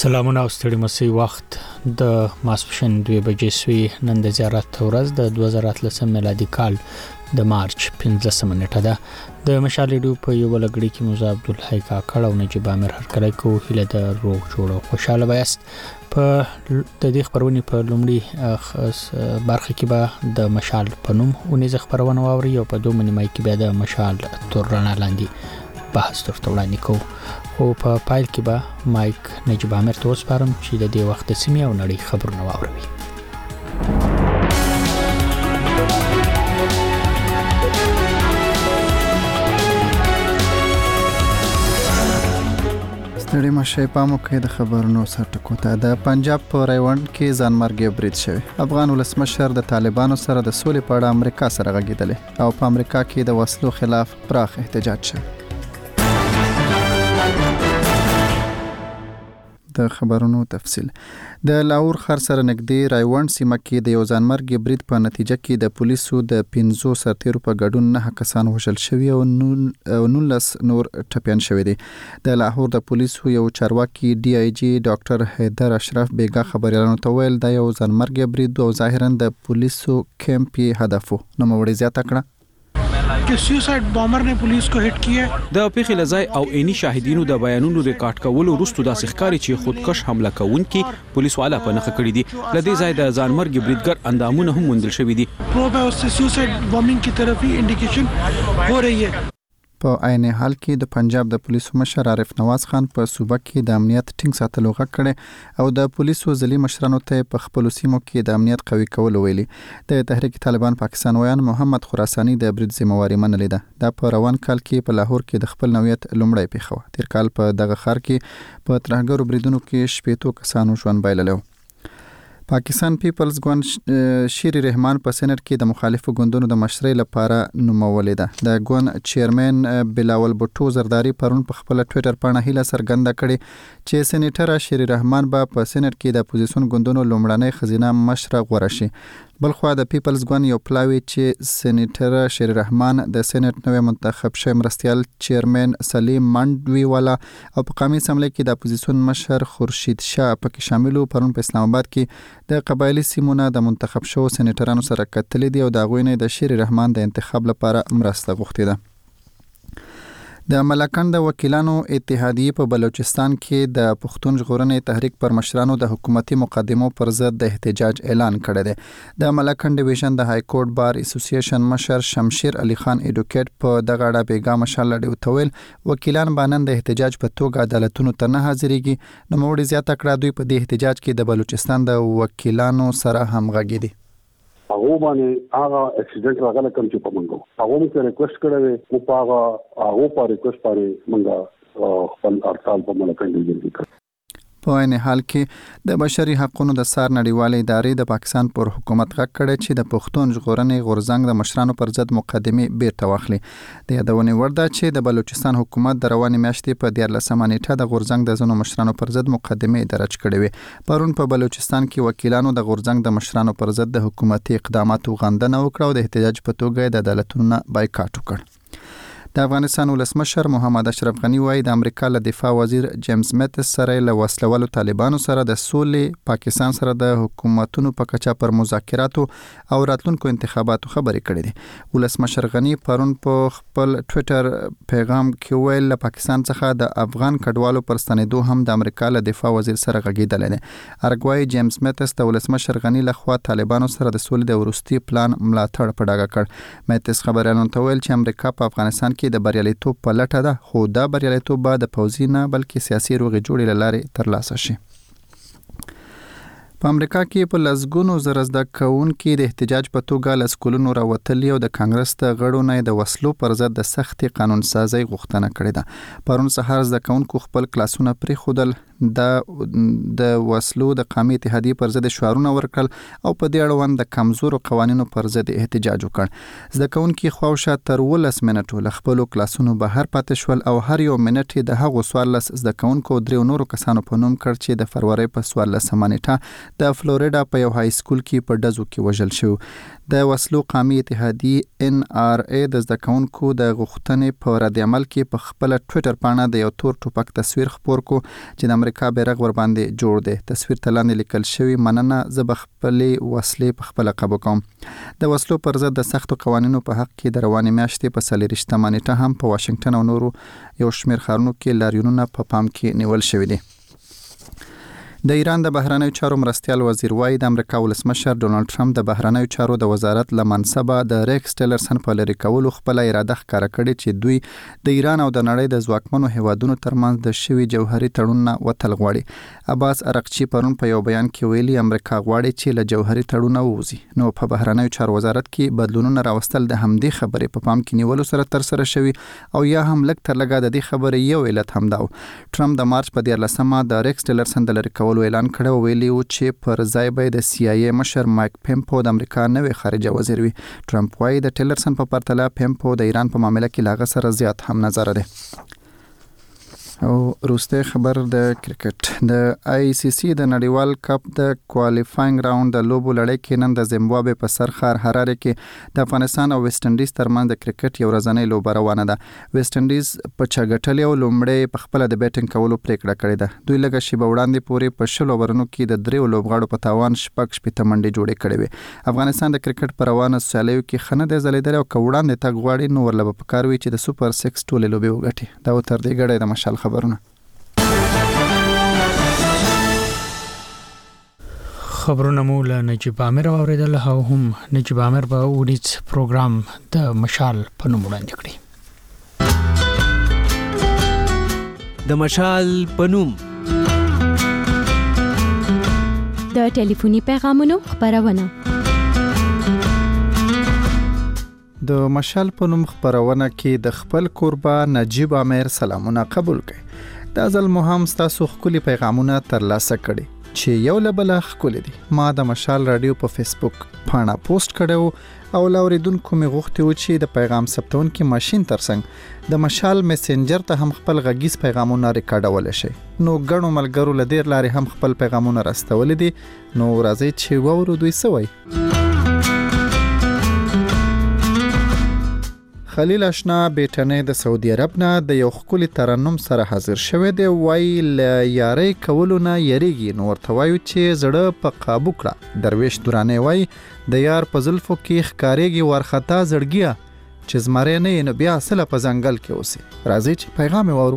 سلامونه او ستړي مسي وخت د ماسپښین 2 بجې سوی نن د زیارت ورځ د 2013 میلادي کال د مارچ 15 نیټه ده د مشال ریډیو په یو لګړی کې موسی عبدالحی کاکړ او نجیب عامر هرکلی کو هله د روغ جوړ او خوشاله وایست په د دې خبرونې په لومړی برخه کې به د مشال په نوم اونیزه خبرونه واوري او په دوه نیمه کې به د مشال تور رڼا لاندې بحث درته وړاندې کوو خو په پایل کې به مایک نجیب عامر ته وسپارم چې د دې وخت سیمې او نړۍ خبرونه واوروي. ستړي مشه پامو کې د خبرونو سرټکو ته د پنجاب په ریوند کې ځانمرګي برید شوی. افغان ولسمشر د طالبانو سره د سولې په اړه امریکا سره غږیدل او په امریکا کې د وسلو خلاف پراخ احتجاج شوی. د خبرونو تفصیل د لاهور خر سره نږدې رایوند سیمه کې د یو ځانمرګي برید په نتیجه کې د پولیسو د 15 سرتیرو په ګډون 9 کسان وژل شوي او 19 نور ټپيان شوي دي. د لاهور د پولیسو یو چارواکي ډي آی جی ډاکټر حیدر اشرف بیګا خبريالانو ته ویل دا یو ځانمرګي برید او ظاهرا د پولیسو کیمپ هدف نو موړي زیاته کړه कि suicide bomber ने police को हिट किया. د پیښې لزای او عیني شاهدینو د بیانونو ریکارډ کولو وروسته د ښکاری چې خودکش حمله کوونکي پولیس والا په نخښه کړی دي. لدې ځای د ځانمرګي بریدګر اندامونه هم موندل شوي دي. پروب ہے اس سے سوسائڈ بامبنگ کی طرف ہی انڈیکیشن ہو رہی ہے. په عین حال کې د پنجاب د پولیسو مشر عارف نواز خان په صوبه کې د امنیت ټینګ ساتلو غږ کړي او د پولیسو ځلي مشرانو ته په خپل سیمو کې د امنیت قوي کول ویلي. د تحریک طالبان پاکستان ویان محمد خراسانی د برید ذمہواری منلې ده. د په روان کال کې په لاهور کې د خپل نوعیت لومړی پیښه تیر کال په دغه ښار کې په ترهګرو بریدونو کې 18 کسانو ژوند بایللو. پاکستان پیپلز ګوند شیری رحمان په سېنات کې د مخالفو ګوندونو د مشرۍ لپاره نومولې ده. د ګوند چیرمن بلاول بوټو زرداری پرون په خپل ټوئیټر باندې هیله څرګنده کړې چې سېنیټر شیری رحمان به په سېنات کې د اپوزیشن ګوندونو لومړنۍ خزینه مشره غوړه شي. بلخو د پیپلز ګوند یو پلاوی چې سېنیټر شیری رحمان د سېنات نوې منتخب شوی مرستيال چیرمن سلیم منډوي والا او په قومي اسمبلی کې د اپوزیشن مشر خورشید شاه پکې شاملو پرون په اسلام آباد کې د قبایلی سیمونو د منتخب شو سېنیټرانو سره کتلې دي او د غوینې د شیری رحمان د انتخاب لپاره مرسته غوښتي ده. د ملکند وکیلانو اتحادیه په بلوچستان کې د پښتون ژغورنې تحریک پر مشرانو د حکومتي مقدمو پر ضد د احتجاج اعلان کړی دی. د ملکند ډیویژن د های کورټ بار اسوسییشن مشر شمشیر علي خان اډوکیټ په دغه اړه بیګا مشال لړ وتویل وکیلان باندې د احتجاج په توګه عدالتونو ته نه حاضرېږي. نو موړي زیاته کړه دوی په دې احتجاج کې د بلوچستان د وکیلانو سره همغږي دي. هغه باندې هغه اکسیډنټ راغله کوم چې په منګو هغه موږ ریکوست کړو او هغه په ریکوست باندې موږ خپل ارسال په ملکند ډیویژن کې په عین حال کې د بشري حقوقو د سار نړیوالې ادارې د پاکستان پر حکومت غږ کړی چې د پښتون ژغورنې غورځنګ د مشرانو پر ضد مقدمه بیرته واخلي. د یادونې وړ ده چې د بلوچستان حکومت د روانې میاشتې په 14 نیټه د غورځنګ د ځینو مشرانو پر ضد مقدمه درج کړې وي. پرون په بلوچستان کې وکیلانو د غورځنګ د مشرانو پر ضد د حکومتي اقداماتو غندنه وکړه او د احتجاج په توګه د عدالتونو بایکاټ وکړ. د افغانستان ولسمشر محمد اشرف غنی وايي د امریکا له دفاع وزیر جیمز میتس سره له وسلوالو طالبانو سره د سولې پاکستان سره د حکومتونو په کچا پر مذاکراتو او راتلونکو انتخاباتو خبرې کړې دي. ولسمشر غنی پرون په خپل ټوئیټر پیغام کې ویل له پاکستان څخه د افغان کډوالو پر ستنېدو هم د امریکا له دفاع وزیر سره غږیدل دي. ارګوای جیمز میتس د ولسمشر غنی لخوا طالبانو سره د سولې د ورستي پلان ملاتړ په ډاګه کړ. میتس خبريالانو ته ویل چې امریکا په افغانستان کې د بریالیتوب په لټه ده خو دا بریالیتوب به د پوځي نه بلکې سیاسي روغې جوړې لارې ترلاسه شي. په امریکا کې په لسګونو زره زده کوونکي د احتجاج په توګه له سکولونو راوتلي او د کانګرس د غړو نه د وسلو پر ضد د سختي قانون سازي غوښتنه کړې ده. پرون سهار زده کوونکو خپل کلاسونه پریښودل د وسلو د قومي اتحادیې پر ضد شعارونه ورکړل او په دې اړوند د کمزورو قوانینو پر ضد احتجاج وکړ. زده کوونکي خواوشا تر 12 منټو له خپل کلاسونو بهر پاتې شول او هر یو منټ د هغو 14 زده کوونکو درې نورو کسانو په نوم کړ چې د فروری په 14 نیټه د فلوریډا په یو های سکول کې په ډزو کې وژل شو. د وسلو قومي اتحادیې NRA د زده کوونکو د غوښتنې په رد عمل کې په خپل ټوئیټر باندې د یو تور ټوپک تصویر خپور کو چې د امریکا بیرغ ور باندې جوړ دی. تصویر ته لاندې لیکل شوی مننه زه به خپلې وسلې په خپله قبو کوم. د وسلو پر ضد د سختو قوانینو په حق کې د روانې میاشتې په 24 نیټه هم په واشنگټن او نورو یو شمېر ښارونو کې لاریونونه په پام کې نیول شوي دي. د ایران د بهرنیو چارو مرستیال وزیر وایي د امریکا ولسمشر ډونالد ټرمپ د بهرنیو چارو د وزارت له منصبه د ریکس ټیلرسن په لرې کولو خپل اراده ښکاره کړې چې دوی د ایران او د نړۍ د ځواکمنو هیوادونو ترمنځ د شوي جوهري تړون نه وتل غواړي. عباس ارغچی پرون په یو بیان کې ویلي امریکا غواړي چې له جوهري تړون ووځي. نو په بهرنیو چارو وزارت کې بدلونونه راوستل د همدې خبرې په پام کې نیولو سره تر سره شوي او یا هم لږ تر لږه د دې خبرې یو علت هم دا و. ټرمپ د مارچ په 14مه د ریکس ټیلرسن د لرې کولو اعلان کړو، ویلي و چې پر ځای به د CIA مشر مایک پمپو د امریکا نوې خارجه وزیر وي. ټرمپ وايي د ټیلرسن په پرتله پمپو د ایران په معاملې کې لاغه سره زیات هم نظر دی. او روسته خبر د کرکټ د ICC د نړیوال کپ د کوالفاینګ راوند د لوبو لړۍ کې نن د زیمبابوې په سرخار حراره کې د افغانستان او ویسټ انډیز ترمنځ د کرکټ یو ورځنۍ لوبه روانه ده. ویسټ انډیز په چاګټلې او لومړی په خپل د بیټینګ کولو پریکړه کړې ده. دوی لږه شیبه وړاندې پورې په 10 اوورونو کې د 3 لوبغاړو په تاوان شپږ منډې جوړې کړې وې. افغانستان د کرکټ په روانه سیالیو کې خنه د زلیدل او کوړاندې تګ غواړي نو ورلبه پکاروي چې د سوپر 6 ټولې لوبې وګټي. دا تر دې غړې د مشال خبرونه. خبرونه مو له نجیب عامر اوریدل او هم نجیب عامر به ونیټ پروګرام د مشال په نوم وړاندې کړی. د مشال په نوم د ټلیفوني پیغامونو خبرونه. د مشال په نوم خبرونه کې د خپل قربا نجیب عامر سلامونه قبول کړي. دا ځل مو هم تاسو خپل پیغامونه ترلاسه کړي چې یو لبل خپل دي. ما د مشال رادیو په فیسبوک پاڼه پوسټ کړو او لاوریدونکو می غوښتي و چې د پیغام ثبتون کې ماشين ترڅنګ د مشال میسنجر ته هم خپل غږیز پیغامونه ریکارډول شي. نو ګڼو ملګرو لدیر لاري هم خپل پیغامونه راستول دي. نو راځي چې وورو دوی سوي. خلیل اشنا بیٹنه د سعودي عرب نه د یو خولي ترنم سره حاضر شوه دی. وای ل یاري کولو نه یریږي نو ورته وایو چې زړه په قابو کړه. درویش دورانه وای د یار په زلفو کې ښکاریږي ورختا زړګیا چې زمره نه نو بیا اصله په ځنګل کې اوسي. راځي چې پیغام وورو.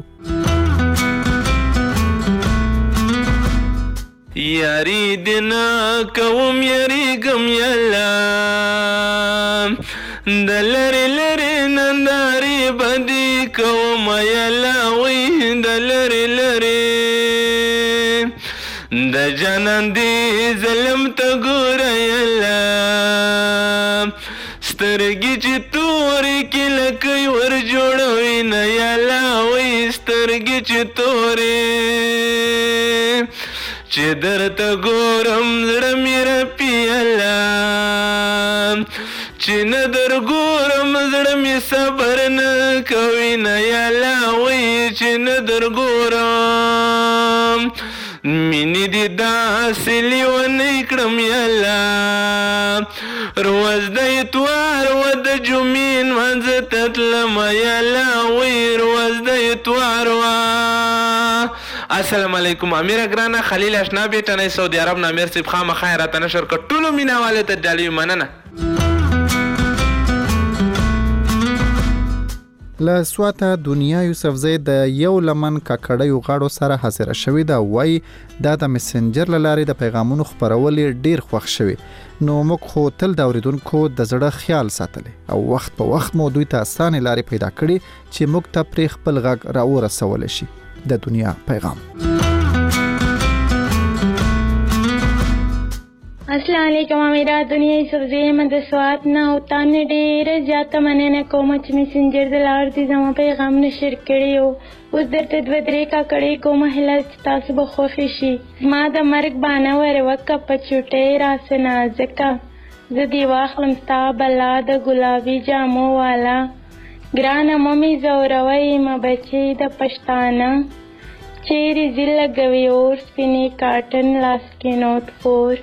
یاری دنا کوم یری گم یلا دلری لری ننداری بدی کوم یلا وی دلری لری د جنان دی ظلم ته ګور یلا سترګې چې تورې کې لکه ور جوړوي نه یلا وی سترګې چې تورې چې درته ګورم زړه مې رپي یلا چې نه در ګورم زړه مې صبر نه کوي نه یلا وی چې نه در ګورم مینې دې داسې لیونی کړم یلا روز د اتوار و د جمعې لمانځه ته تلم یلا وی روز د اتوار و. السلام علیکم امیر اگرانا خلیل اشنا بیٹنه سعودي عرب نه امیر صاحب خامخا راته نشر کټولو میناواله ته ډالې مننه. له سواته دنیا یوسفزی د یو لمن ککړیو غاړو سره حاضر شوی دا. وای دا د میسنجر لاري د پیغامونو خبرول ډیر خوښ شوی. نو موږ خو تل د اوریدونکو د زړه خیال ساتلی او وخت په وخت مو دوی ته اسانه لاري پیدا کړي چې موږ ته پرې خپل غږ راورسول شي. د دنیا پیغام. السلام علیکم امیرا دنیا یوسفزی من د سوات نه او تانه ډیره زیاته مننه کوم چې میسنجر د لار دي زمو پیغام نشر کړیو. اوس درته دوه درې کاکړې کوم هله تاسو به خوښ شي. ما د مرګ باندې ور وکه په چټې راسنه ځکه زه دی واخلم ستا بلا د ګلابي جامو والا ګرانه ممی زوروي ما بچي د پښتانه چیرې زله غوي اور سپینې کاټن لاس کې نوٹ 4.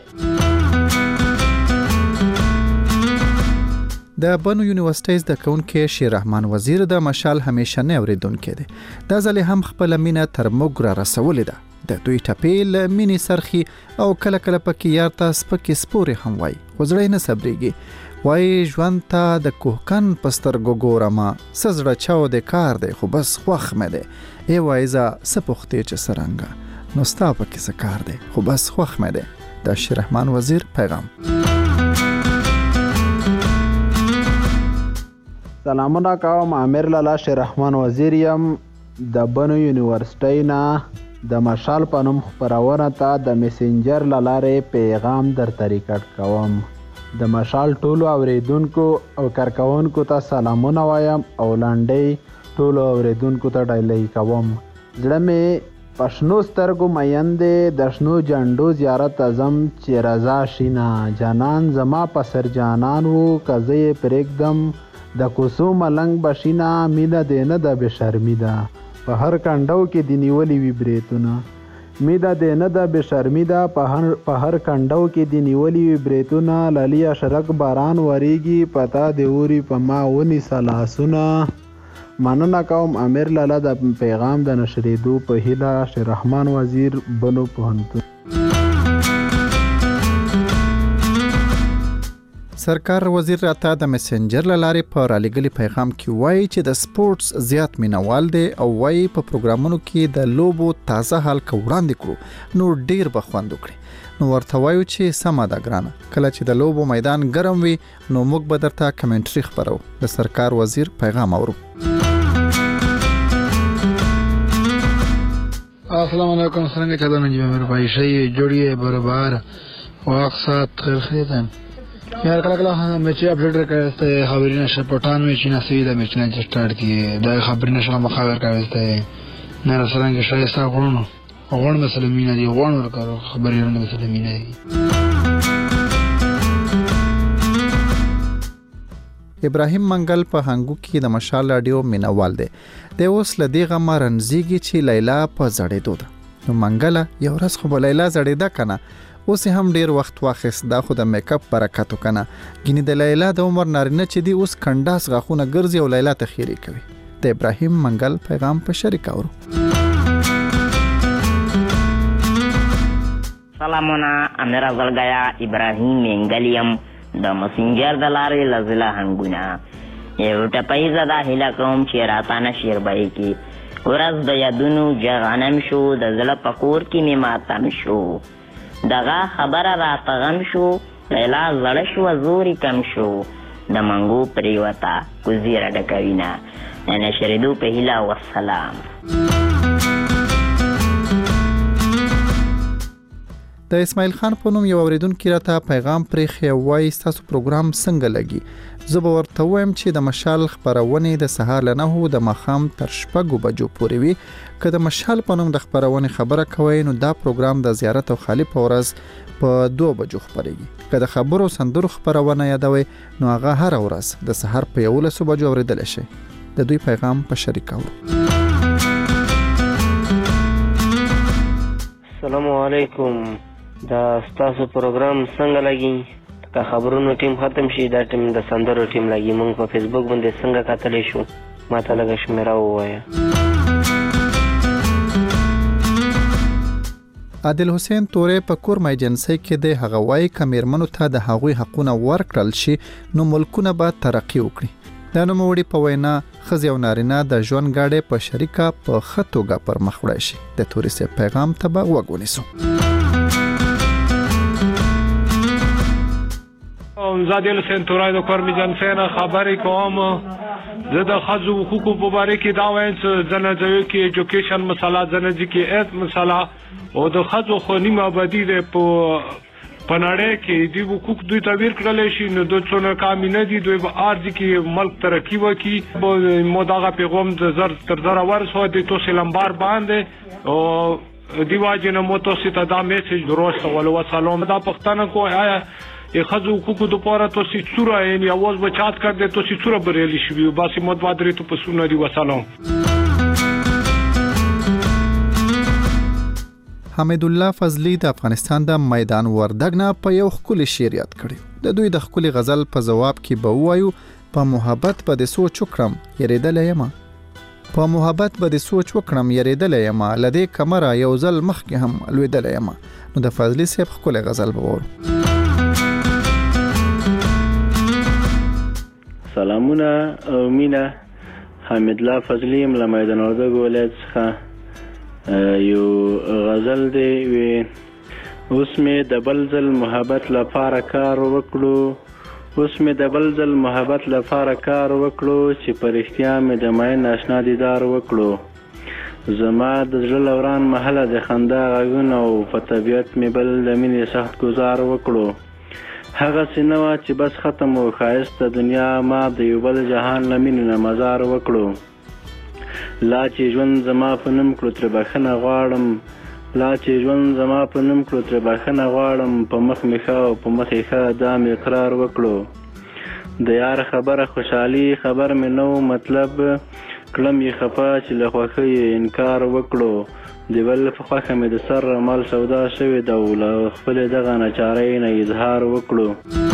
د بنو یونیورسيټیز د کونکي شیر رحمان وزیر د مشال همیشه نه اوریدونکو دی. دا ځل هم خپل مینه تر موږ را رسولې ده. د دوی ټپې له مینې سرخي او کله کله پکې یار ته سپکې سپورې هم وایي خو زړه نه صبرېږي وایي ژوند ته د کوهکن په سترګو ګورمه څه زړه چاو د کار دی خو بس خوښ مې دی ای وایزه څه پوښتې چې څرنګه نو ستا پکې څه کار دی خو بس خوښ مې دی د شیررحمان وزیر پیغام. سلامونه کوم، امیر لالا شیررحمان وزیر یم د بنو یونیورسټۍ نه د مشال په نوم خپرونه ته د میسنجر له لارې پیغام درته ریکارډ کوم. د مشال ټولو اوریدونکو او کارکوونکو ته سلامونه وایم او لنډۍ ټولو اوریدونکو ته ډالۍ کوم. زړه مې په شنو سترګو مین دی د شنو جنډو زیارت ته ځم چې رضا شینه جانان زما په سر جانان و که زه یې پرېږدم د کوڅو ملنګ بشینه مینه دې نه ده بې شرمي ده په هر کنډو کې دې نیولي وي بریتونه مینه دې نه ده بې شرمي ده په هر کنډو کې دې نیولي وي بریتونه للی اشرک باران وریږي پتا دې اوري په ما ونیسه لاسونه. مننه کوم امیر لالا د پیغام د نشریدو په هیله. شیررحمان وزیر بنو پوهنتون. سرکار وزیر راته د میسنجر له لارې په رالیږلي پیغام کې وایي چې د سپورټس زیات مینوال دی او وایي په پروګرامونو کې د لوبو تازه حال که وړاندې کړو نو ډیر به خوند وکړي نو ورته وایو چې سمه ده ګرانه کله چې د لوبو میدان ګرم وي نو موږ به درته کمنټري خپرو. د سرکار وزیر پیغام اورو. السلام علیکم څنګه چلو نجیب امیر بھائی شي جوړیه برابر وخت سات خیر خیرتن یار کله کله میچ اپډیټ کړئ خبرې نشه پټان میچ نه سوي د میچ نه سٹارټ کی دا خبرې نشه مخاور کړئ نه سرنګ شای ستا غوڼو غوڼ مسلمانین دي غوڼ ورکړو خبرې نه مسلمانین دي. ابراهیم منګل په هنګو کې د مشال رادیو مینوال دی. د اوس له دې غمه رنځيږي چې لیلا په زړېدو ده. نو منګله یو ورځ خو به لیلا زړېده کنه اوس هم ډیر وخت واخیست دا خو د میک اپ برکت وکنه ګینه د لیلا د عمر نارینه چې دی اوس کنداس غاخونه ګرځي او لیلا ته خیری کوي. د ابراهیم منګل پیغام په شریک اورو. سلامونه امیر افضل غیا ابراهیم منګلیم د مسنجر د لارې لزلا هنګونه یو ټپای زدا هلا کوم چې راتانه شیربای کی ورځ د یادونو جغانم شو د زړه پکور کې می ماتم شو دغه خبره راته غم شو لیلا زړه شو زوري کم شو د منګو پریوتا کوزیره ډکوینا نشریدو په هیله والسلام. د اسماعیل خان په نوم یو اوریدونکو راته پیغام پرې وایي تاسو پروګرام څنګه لګي زه به ورته وایم چې د مشال خبرونه د سهار له 9 د ماښام تر 6 بجو پورې وي. که د مشال په نوم د خبرونه خبره کوي نو دا پروګرام د زیارت او خالی په ورځ په 2 بجو خبريږي. که د خبرو سندرو خبرونه یادوي نو هغه هر ورځ د سهار په 11 بجو اوریدل شي. د دوی پیغام په شریک اورو. السلام علیکم دا ستاسو پروګرام څنګه لګي که خبرونو ټیم ختم شي دا ټیم د سندرو ټیم لګي مونږ په فیسبوک باندې څنګه کتلی شو ماته لږه شمیره ووایه. عادل حسین تورې په کورم ایجنسی کې د هغه وای کمیرمنو ته د هغوی حقونه ورکړل شي نو ملکونه به ترقی وکړي. دا نوموړي په وینا ښځې او نارینه د ژوند ګاډۍ په شریکه په ښه توګه پر مخ وړی شي. د تورې صاحب پیغام ته به غوږ ونیسو. زادیل حسین تورای د کورم ایجنسی نه خبرې کوم. زه د ښځو حقوقو په باره کې دا وایم چې ځنه کې ایجوکیشن مسله ځنه کې ایت مسله او د ښځو خو نیمه آبادي دی په نړۍ کې دی حقوق دوی تعبیر کړلی شي نو دوی څونه کامې نه دي دوی به ارزي کې ملک ترقي وکړي. مو دغه پیغام د زر تر زره ورسوه د توسې لمبار باندې او دی واجب نه مو تاسو ته دا میسج دروستولو. وسلام دا پښتنه کو آیا خځو حقوقو د پاره تاسو څوره یعنی اواز بچات کړ دې تاسو څوره بریالي شوی باسي مدوادري ته پسونه دی. وسلام. حمید الله فضلی د افغانستان د میدان وردګ نه په یو خولي شعر یاد کړی. د دوی د خولي غزل په جواب کې به وایو په محبت په د سوچ وکړم یریدل یم په محبت به د سوچ وکړم یریدلی یم لدې کمره یو ځل مخکې هم لوېدلی یم. نو د فضلي صاحب ښکلی غزل به وورو. سلامونه او مینه، حمید الله فضلي یم له میدان وردګو ولایت څخه. یو غزل دی وی اوس مې د بل ځل محبت لپاره کار وکړو، اوس مې د بل ځل محبت لپاره کار وکړو چې په رښتیا مې د مین آشنا دیدار وکړو. زما د زړه لوران محله د خندا غږونه او په طبیعت مې بل د مینې سخت ګزار وکړو. هغسې نه وه چې بس ختم و ښایسته دنیا، ما د یو بل جهان له مینې نه مزار وکړو. لا چې ژوند زما په نوم کړو ترې بښنه غواړم، لا چې ژوند زما په نوم کړو ترې بښنه غواړم. په مخ مې ښه او په مخ یې ښه دا مې اقرار وکړو. د یار خبره خوشحالي خبر مې نه و مطلب، کړم یې خفه چې له خوښۍ انکار وکړو. د بل په خوښه مې د سر مال سودا شوې ده او له خپلې دغه ناچارۍ نه اظهار وکړو.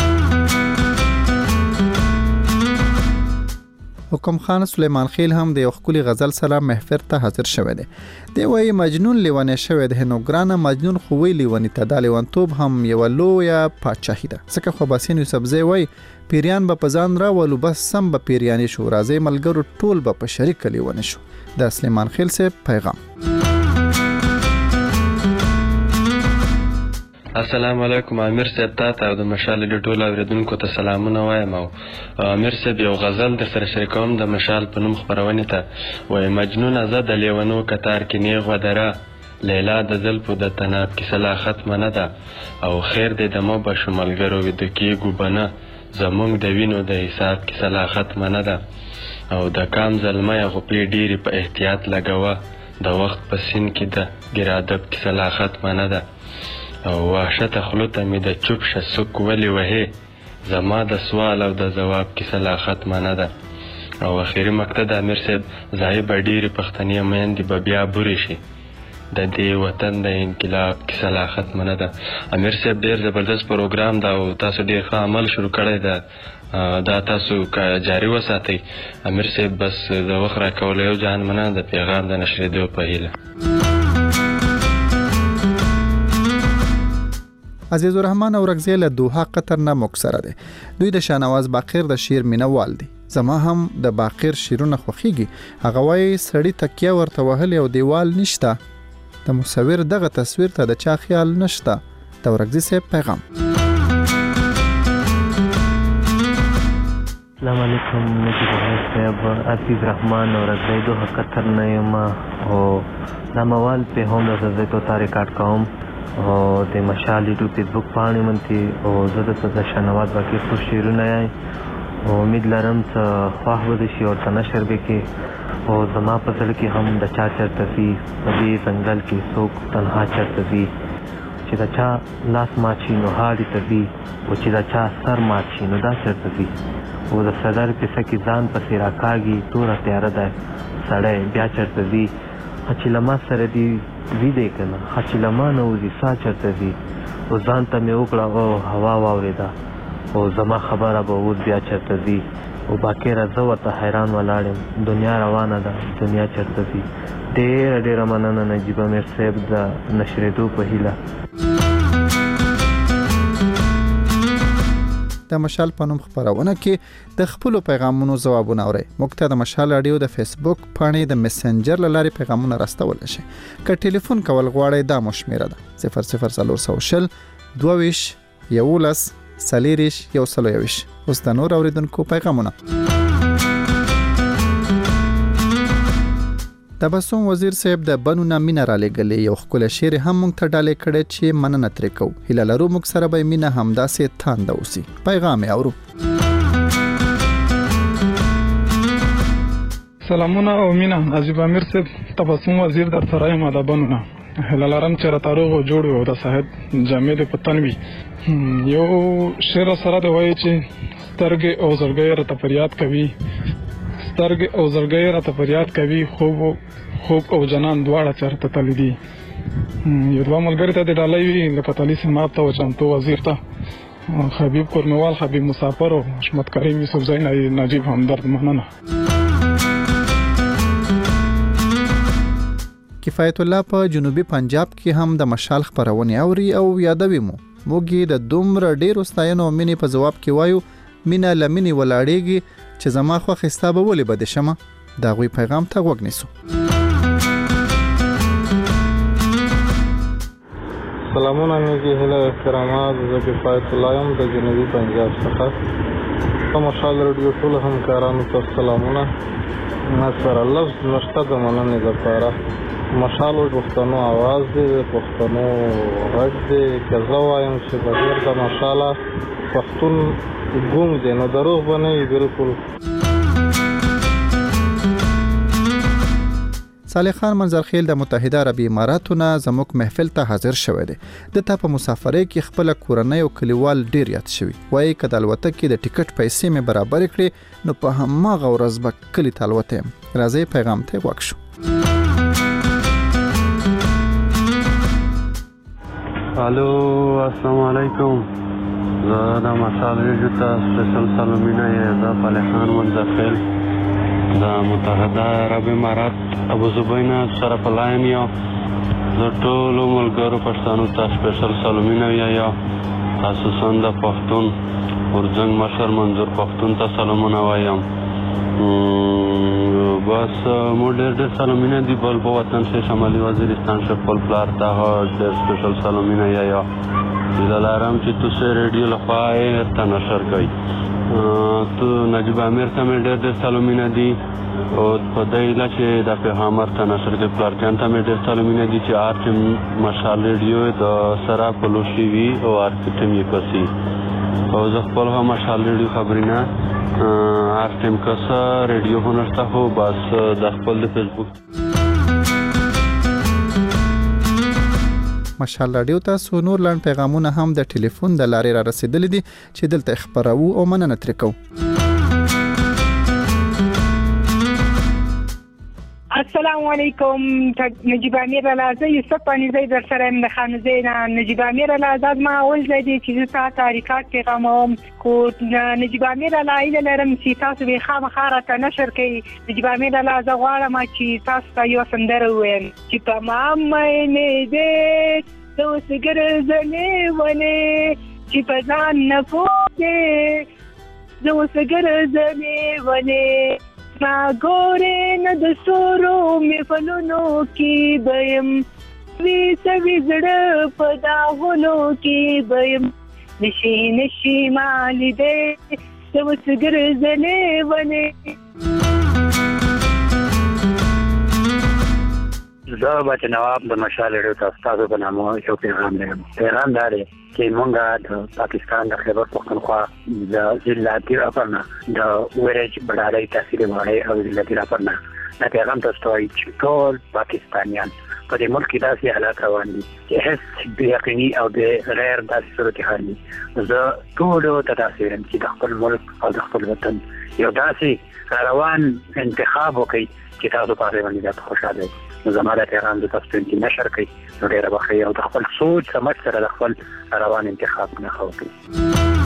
حکم خان سلیمان خیل هم د یو ښکلي غزل سره محفل ته حاضر شوی دی. دی وایي مجنون لیونی شوی دی، نو ګرانه مجنون خو وی لیوني ته دا لیونتوب هم یوه لویه پاچاهي ده. ځکه خو باسین یوسفزی وایي پیریان به په ځان راولو بس سم به پیریانې شو، راځئ ملګرو ټول به په شریکه لیونی شو. د سلیمان خیل صاحب پیغام. السلام علیکم. امیر صاحب تاته او د مشال د ټولو اوریدونکو ته سلامونه وایم. او امیر صاحب یو غزل در سره شریکوم د مشال په نوم خپرونې ته. وایي مجنونه زه د لیونو کتار کې نیغ ودره، لیلا د زلفو د تناب کیسه لا ختمه نه ده، او خیر دی د مو به شو ملګرو ویده کېږو به نه، زموږ د وینو د حساب کیسه لا ختمه نه ده، او د کام زلمیه غوپې ډېرې په احتیاط لګوه، د وخت په سین کې د ګرادب کیسه لا ختمه نه ده، او وحشته خلو ته مې د چوپ شه سک ولې وهې، زما د سوال او د ځواب کیسه لا ختمه نه ده. او اخري مقطع د امیر صاحب ځای به ډېرې پښتنې میندې به بیا بورې شي، د دې وطن د انقلاب کیسه لا ختمه نه ده. امیر صاحب ډېر زبردست پروګرام ده او تاسو ډېر ښه عمل شروع کړی ده، دا تاسو جاري وساتئ. امیر صاحب بس د وخت راکولو یو جهان مننه د پیغام د نشرېدو په هیله. عزیز الرحمن اورکزی له دوحه قطر نه مکسره دی. دوی د شاهنواز باقر د شعر مینوال دي. زما هم د باقر شعرونه خوښیږي. هغه وایي سړی تکیه ورته وهلی او دیوال نشته، د مصور دغه تصویر ته د چا خیال نشته. د اورکزی صاحب پیغام. السلام علیکم. نجیب الله صاحب، عزیز رحمان اورکزی دوحه قطر نه یم او دا موال په هم د زیاتو ریکارډ کوم او د مشال یوټیوب فیسبوک باندې منتي او زه د شاهنواز باقر خو شعرونه یې او امید لرم چې خوښ به شي او نشر به کې او زما په زړه کې هم د چا چرته وي په دې ځنګل کې څوک تنها چرته وي چې د چا لاس ماچي نو هاړي ته وي او چې د چا سر ماچي نو دا چرته وي او د صدر کیسه کې ځان پسې راکاږي توره تیاره ده سړی بیا چرته وي چې لما سره دی وی دی کنه چې لما نه وځي سا چرته وي او ځان ته مې وکړه او هوا واورېده او زما خبره به اوس بیا چرته وي او باقیره زه ورته حیران ولاړ یم دنیا روانه ده دنیا چرته وي. ډېره ډېره مننه نجیب امیر صاحب د نشرېدو په هیله. د مشال په نوم خپرونه کې د خپلو پیغامونو ځوابونه اورئ. موږ ته د مشال راډیو د فیسبوک پاڼې د میسنجر له لارې پیغامونه راستولی شئ. که ټلیفون کول غواړئ دا مو شمېره ده 00420 22 11 40 121. اوس د نور اوریدونکو پیغامونه. تبسم وزیر صاحب د بنونه مینه را لېږلې یو ښکلی شعر هم موږ ته ډالۍ کړی چې مننه ترې کوو. هیله لرو موږ سره به مینه همداسې تانده اوسي. پیغام یې اورو. سلامونه او مینه. عجیب امیر صاحب تبسم وزیر در سره یم د بنونه. هیله لرم چې راته روغ او جوړ او د صحت جامې دې په تن وي. یو شعر سره دی وایي چې سترګې او زړګی راته فریاد کوي، سترګې او زړګی راته فریاد کوي، خوب او جنان دواړه چېرته تللي دي. یو دوه ملګري ته دې ډالۍ وي لکه تلي سمات ته او چمتو وزیر ته حبیب قرموال، حبیب مسافر او حشمت کریم یوسفزی نجیب همدرد مننه. کفایت الله په جنوبي پنجاب کې هم د مشال خبرونه اوري او یادوي موږ د دومره ډیرو ستاینو مینې په جواب کې وایو مینا لمنې ولاړېږي چې زما خو خسته به ولې بد شمه دا غوي پیغام ته وګ نیسو. سلامونه میږي هله احترامات د کفایت الله یم د جنوبي پنجاب څخه په مشال رادیو ټول همکارانو ته سلامونه. سره لفظ نشته د مننې لپاره. مشال د پښتنو आवाज دی، د پښتنو غږ دی. که زه وایم چې بغیر د مشاله پښتون ګونګ دی نو دروغ به نه وي بلکل. صالح خان منظرخیل د متحده عربی اماراتو نه زموږ محفل ته حاضر شوی دی. د تا په مسافرۍ کې خپل کورنۍ او کلیوال ډیر یاد شوی. وایي که د الوتکې د ټیکټ پیسې مې برابر کړې نو په هماغه ورځ به کلی ته الوتم. راځئ پیغام ته غوږ شو. الو السلام علیکم. زه د مشال رادیو ته سپیشل سلامونه یم. زه صالح خان منظرخیل د متحده عرب امارات ابوظبي سره په لاین یم. زه ټولو ملګرو پښتنو ته سپیشل سلامونه یم، خصوصا د پښتون ورځنګ مشر منظور پښتون ته سلامونه وایم. بس مو ډېر سلامونه دي بل په وطن کې شمالي وزیرستان شه خپل پلار ته ډېر سپیشل سلامونه یم. دلارم چې تاسو رادیو لخوا یې ته نشر کړئ. تو نجیب امیر ته مې ډېر سلامونه دي او په دې لا چې د پیغمبر ته نشر کې پلار جان ته مې ډېر سلامونه دي چې آرټ مشال رادیو د سره پلوشي وی او آرټ یې کوي او زه خپل هم مشال رادیو خبرینه آرټ کسا رادیو هنرسته هو بس د خپل د فیسبوک مشال رادیو تاسو نور لاند پیغامونه هم د ټلیفون د لارې را رسیدلې دي چې دلته خبرو او مننه ترې کوو. السلام علیکم. نجیب امیر الازه یوسف پانیزی در سره ام د خانزین. نجیب امیر الازه ما اول ځای دی چې زه تاریخات پیغاموم کو نجیب امیر الازه لرم چې تاسو به خامخا راته نشر کړئ. نجیب امیر الازه غواړم چې تاسو ته یو سندره ووایم چې په ما مینې دې ته اوس ګرځنې ولې چې په ځان نه پوهې زه اوس ګرځنې ولې ما ګورې نه د سورو محفلونو کې به یم وي سوي زړه په داغونو کې به یم نشي ما لیدې ته اوس ګرځنې ولې. زه بچ نواب د مشال رادیو ته ستاسو په نامه یو پیغام لرم. پیغام دا دی چې مونږ د پاکستان د خیبر پختونخوا د ضلع راپرنا د ورج بډالۍ تحصیل وړي او ضلع راپرنا دا پیغام تاسو ته چې ټول پاکستانیان په دې ملک کې داسې حالات روان دي چې هیڅ بې یقیني او بې غیر داسې صورتحال دي. زه ټولو ته داسې وایم چې د خپل ملک او د خپل وطن یو داسې روان انتخاب وکړئ چې تاسو په هغې باندې زیات خوشحاله یئ. نو زما دا پیغام د تاسو ته نشر کړئ نو ډېره به ښه او د خپل سوچ سمج سره د خپل روان انتخاب نښه وکړئ.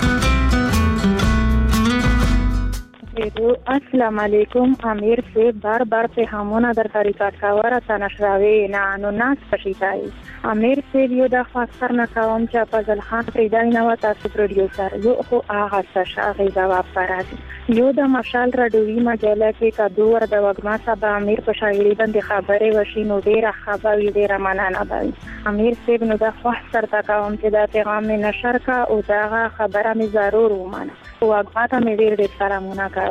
السلام علیکم. امیر سے بار بار پیغامونه در طریقات کاوره تا نشراوی نه نو ناس پشیتای. امیر سے یو د خاصر نه کوم چې فضل خان پیدای نه و تاسو پروډیوسر یو خو هغه څه هغه جواب پراتی. یو د مشال رادیوي مجله کې کا دوه د وګما صاحب امیر په شاعري باندې خبره وشي نو ډیره خبري ډیره مننه بای. امیر سے نو د خاصر تا کوم چې د پیغام نشر کا او دا خبره می ضرور ومنه او هغه ته مې ډیر سلامونه کوي.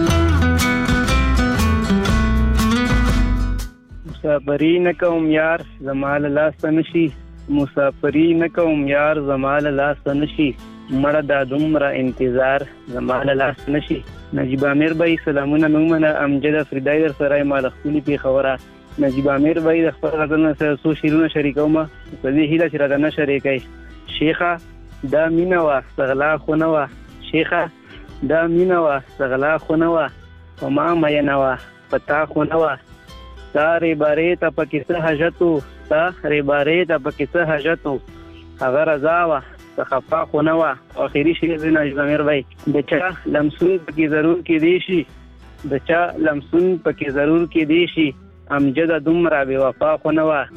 مسافری نکوم یار زمال لاس نشي مسافری نکوم یار زمال لاس نشي مړه د دومره انتظار زمال لاس نشي. نجیب امیر بای سلامونه موږ امجد فریدای در سره مال خپل په خبره. نجیب امیر بای د خپل غزل سره سو شیرونه شریکوم په دې هیله چې راته نشر کوي. شیخه دا مینا وا استغلا خو نه وا شیخه دا مینا وا استغلا خو نه وا او ما مې نه وا پتا خو نه وا ساري بارې ته پکې څه حاجتو ساري بارې ته پکې څه حاجتو هغه رضا وا خفا خو نه وا. اخیری شعر د نجیب امیر بای د چا لمسون پکې ضرور کې دی شي د چا لمسون پکې ضرور کې دی شي امجد دومره بې وفا خو نه وه.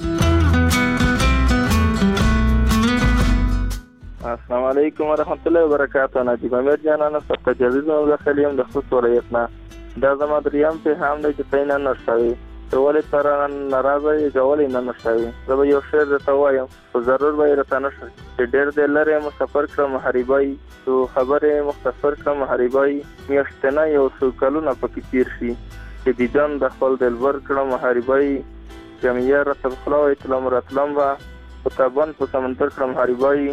السلام علیکم ورحمت الله وبرکاته. نجیب امیر جانانه سره تجاویز نو داخلي هم د خصوص ولایت نه دا زما دریم پیغام دی چې ته نه نشوي ته ولې سره ناراضه یې ولې نه نشوي. زه به یو شعر درته وایم خو ضرور به یې راته نشي چې ډېر دی لرې مسافر کړم حریبایي څو خبرې مختصر کړم حریبایي میاشتنه یو څو کلونه پکې تېر شي چې دیدن د خپل دلبر کړم حریبایي جمعیه راته په خوله وایي تلم راتلم به په تابان په سمندر کړم حریبایي.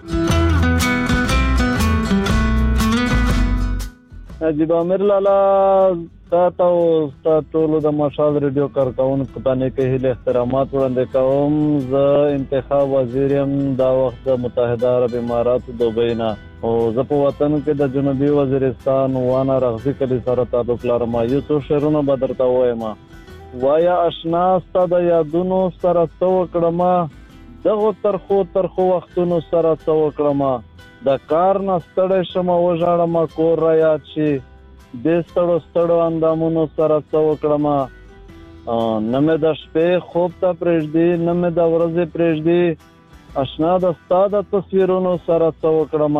نجیب امیر لالا تا ته او ستا ټولو د مشال ریډیو کارکوونکو ته نیکې هیلې احترامات وړاندې کوم. زه انتخاب وزیر یم دا وخت د متحده عرب اماراتو دوبۍ نه او زه په وطن کې د جنوبي وزیرستان وانا رغزي کلي سره تعلق لرم. یو څو شعرونه به درته ووایم. وایا اشنا ستا د یادونو سره څه وکړم دغو ترخو وختونو سره څه وکړم د کار نه ستړی شم وژاړم کور را یاد شي دې ستړو اندامونو سره څه وکړم نه مې د شپې خوب ته پرېږدي نه مې د ورځې پرېږدي اشنا د ستا د تصویرونو سره څه وکړم.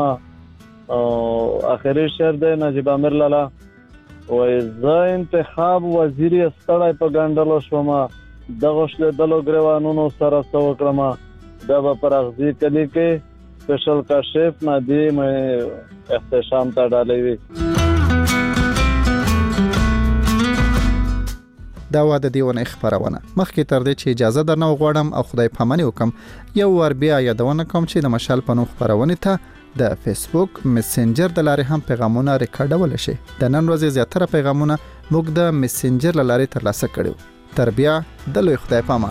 آخري شعر دی نجیب امیر لالا وایي زه انتخاب وزیر یې ستړی په ګنډلو شوم دغو شلېدلو ګریوانونو سره څه وکړم. دا به په رغزي کلي کې سپیشل کاشف نادي احتشام ته ډالۍ وي. دا وا د دې ونې خبرونه مخکې تر دې چې اجازه درنه وغواړم او خدای پاماني وکم یو ور بیا یادونه کوم چې د مشال په نوم خبرونه ته د فیسبوک میسنجر د لارې هم پیغامونه ریکارډول شي. د نن ورځې زیاتره پیغامونه موږ د میسنجر له لارې ترلاسه کړو. تر بیا د لوی خدای پامان.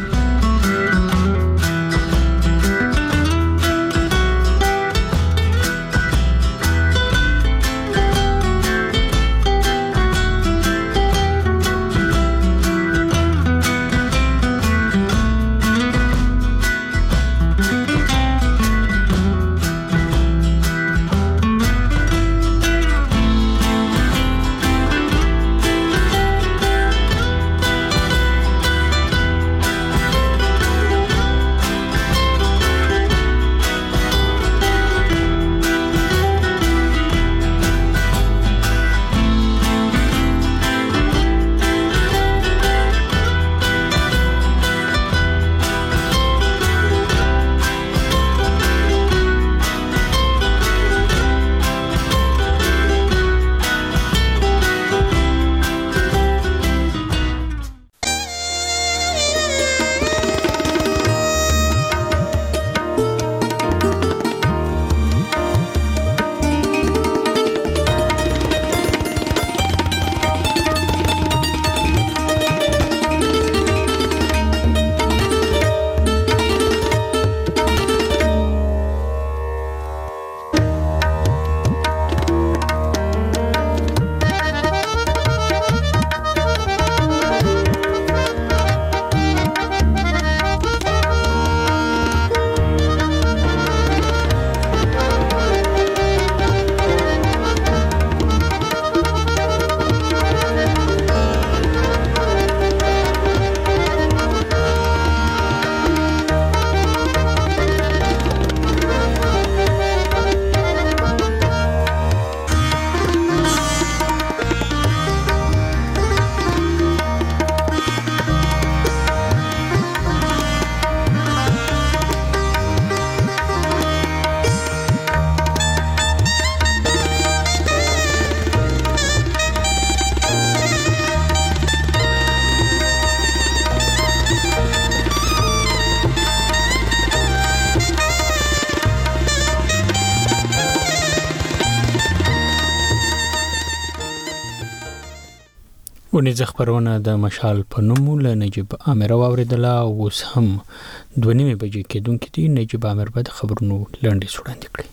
ونیزه خبرونه د مشال په نوم له نجیب امیر واوریدله. اوس هم 2:30 بجې کېدونکې دي. نجیب امیر به د خبرونو لنډیز وړاندې کړي.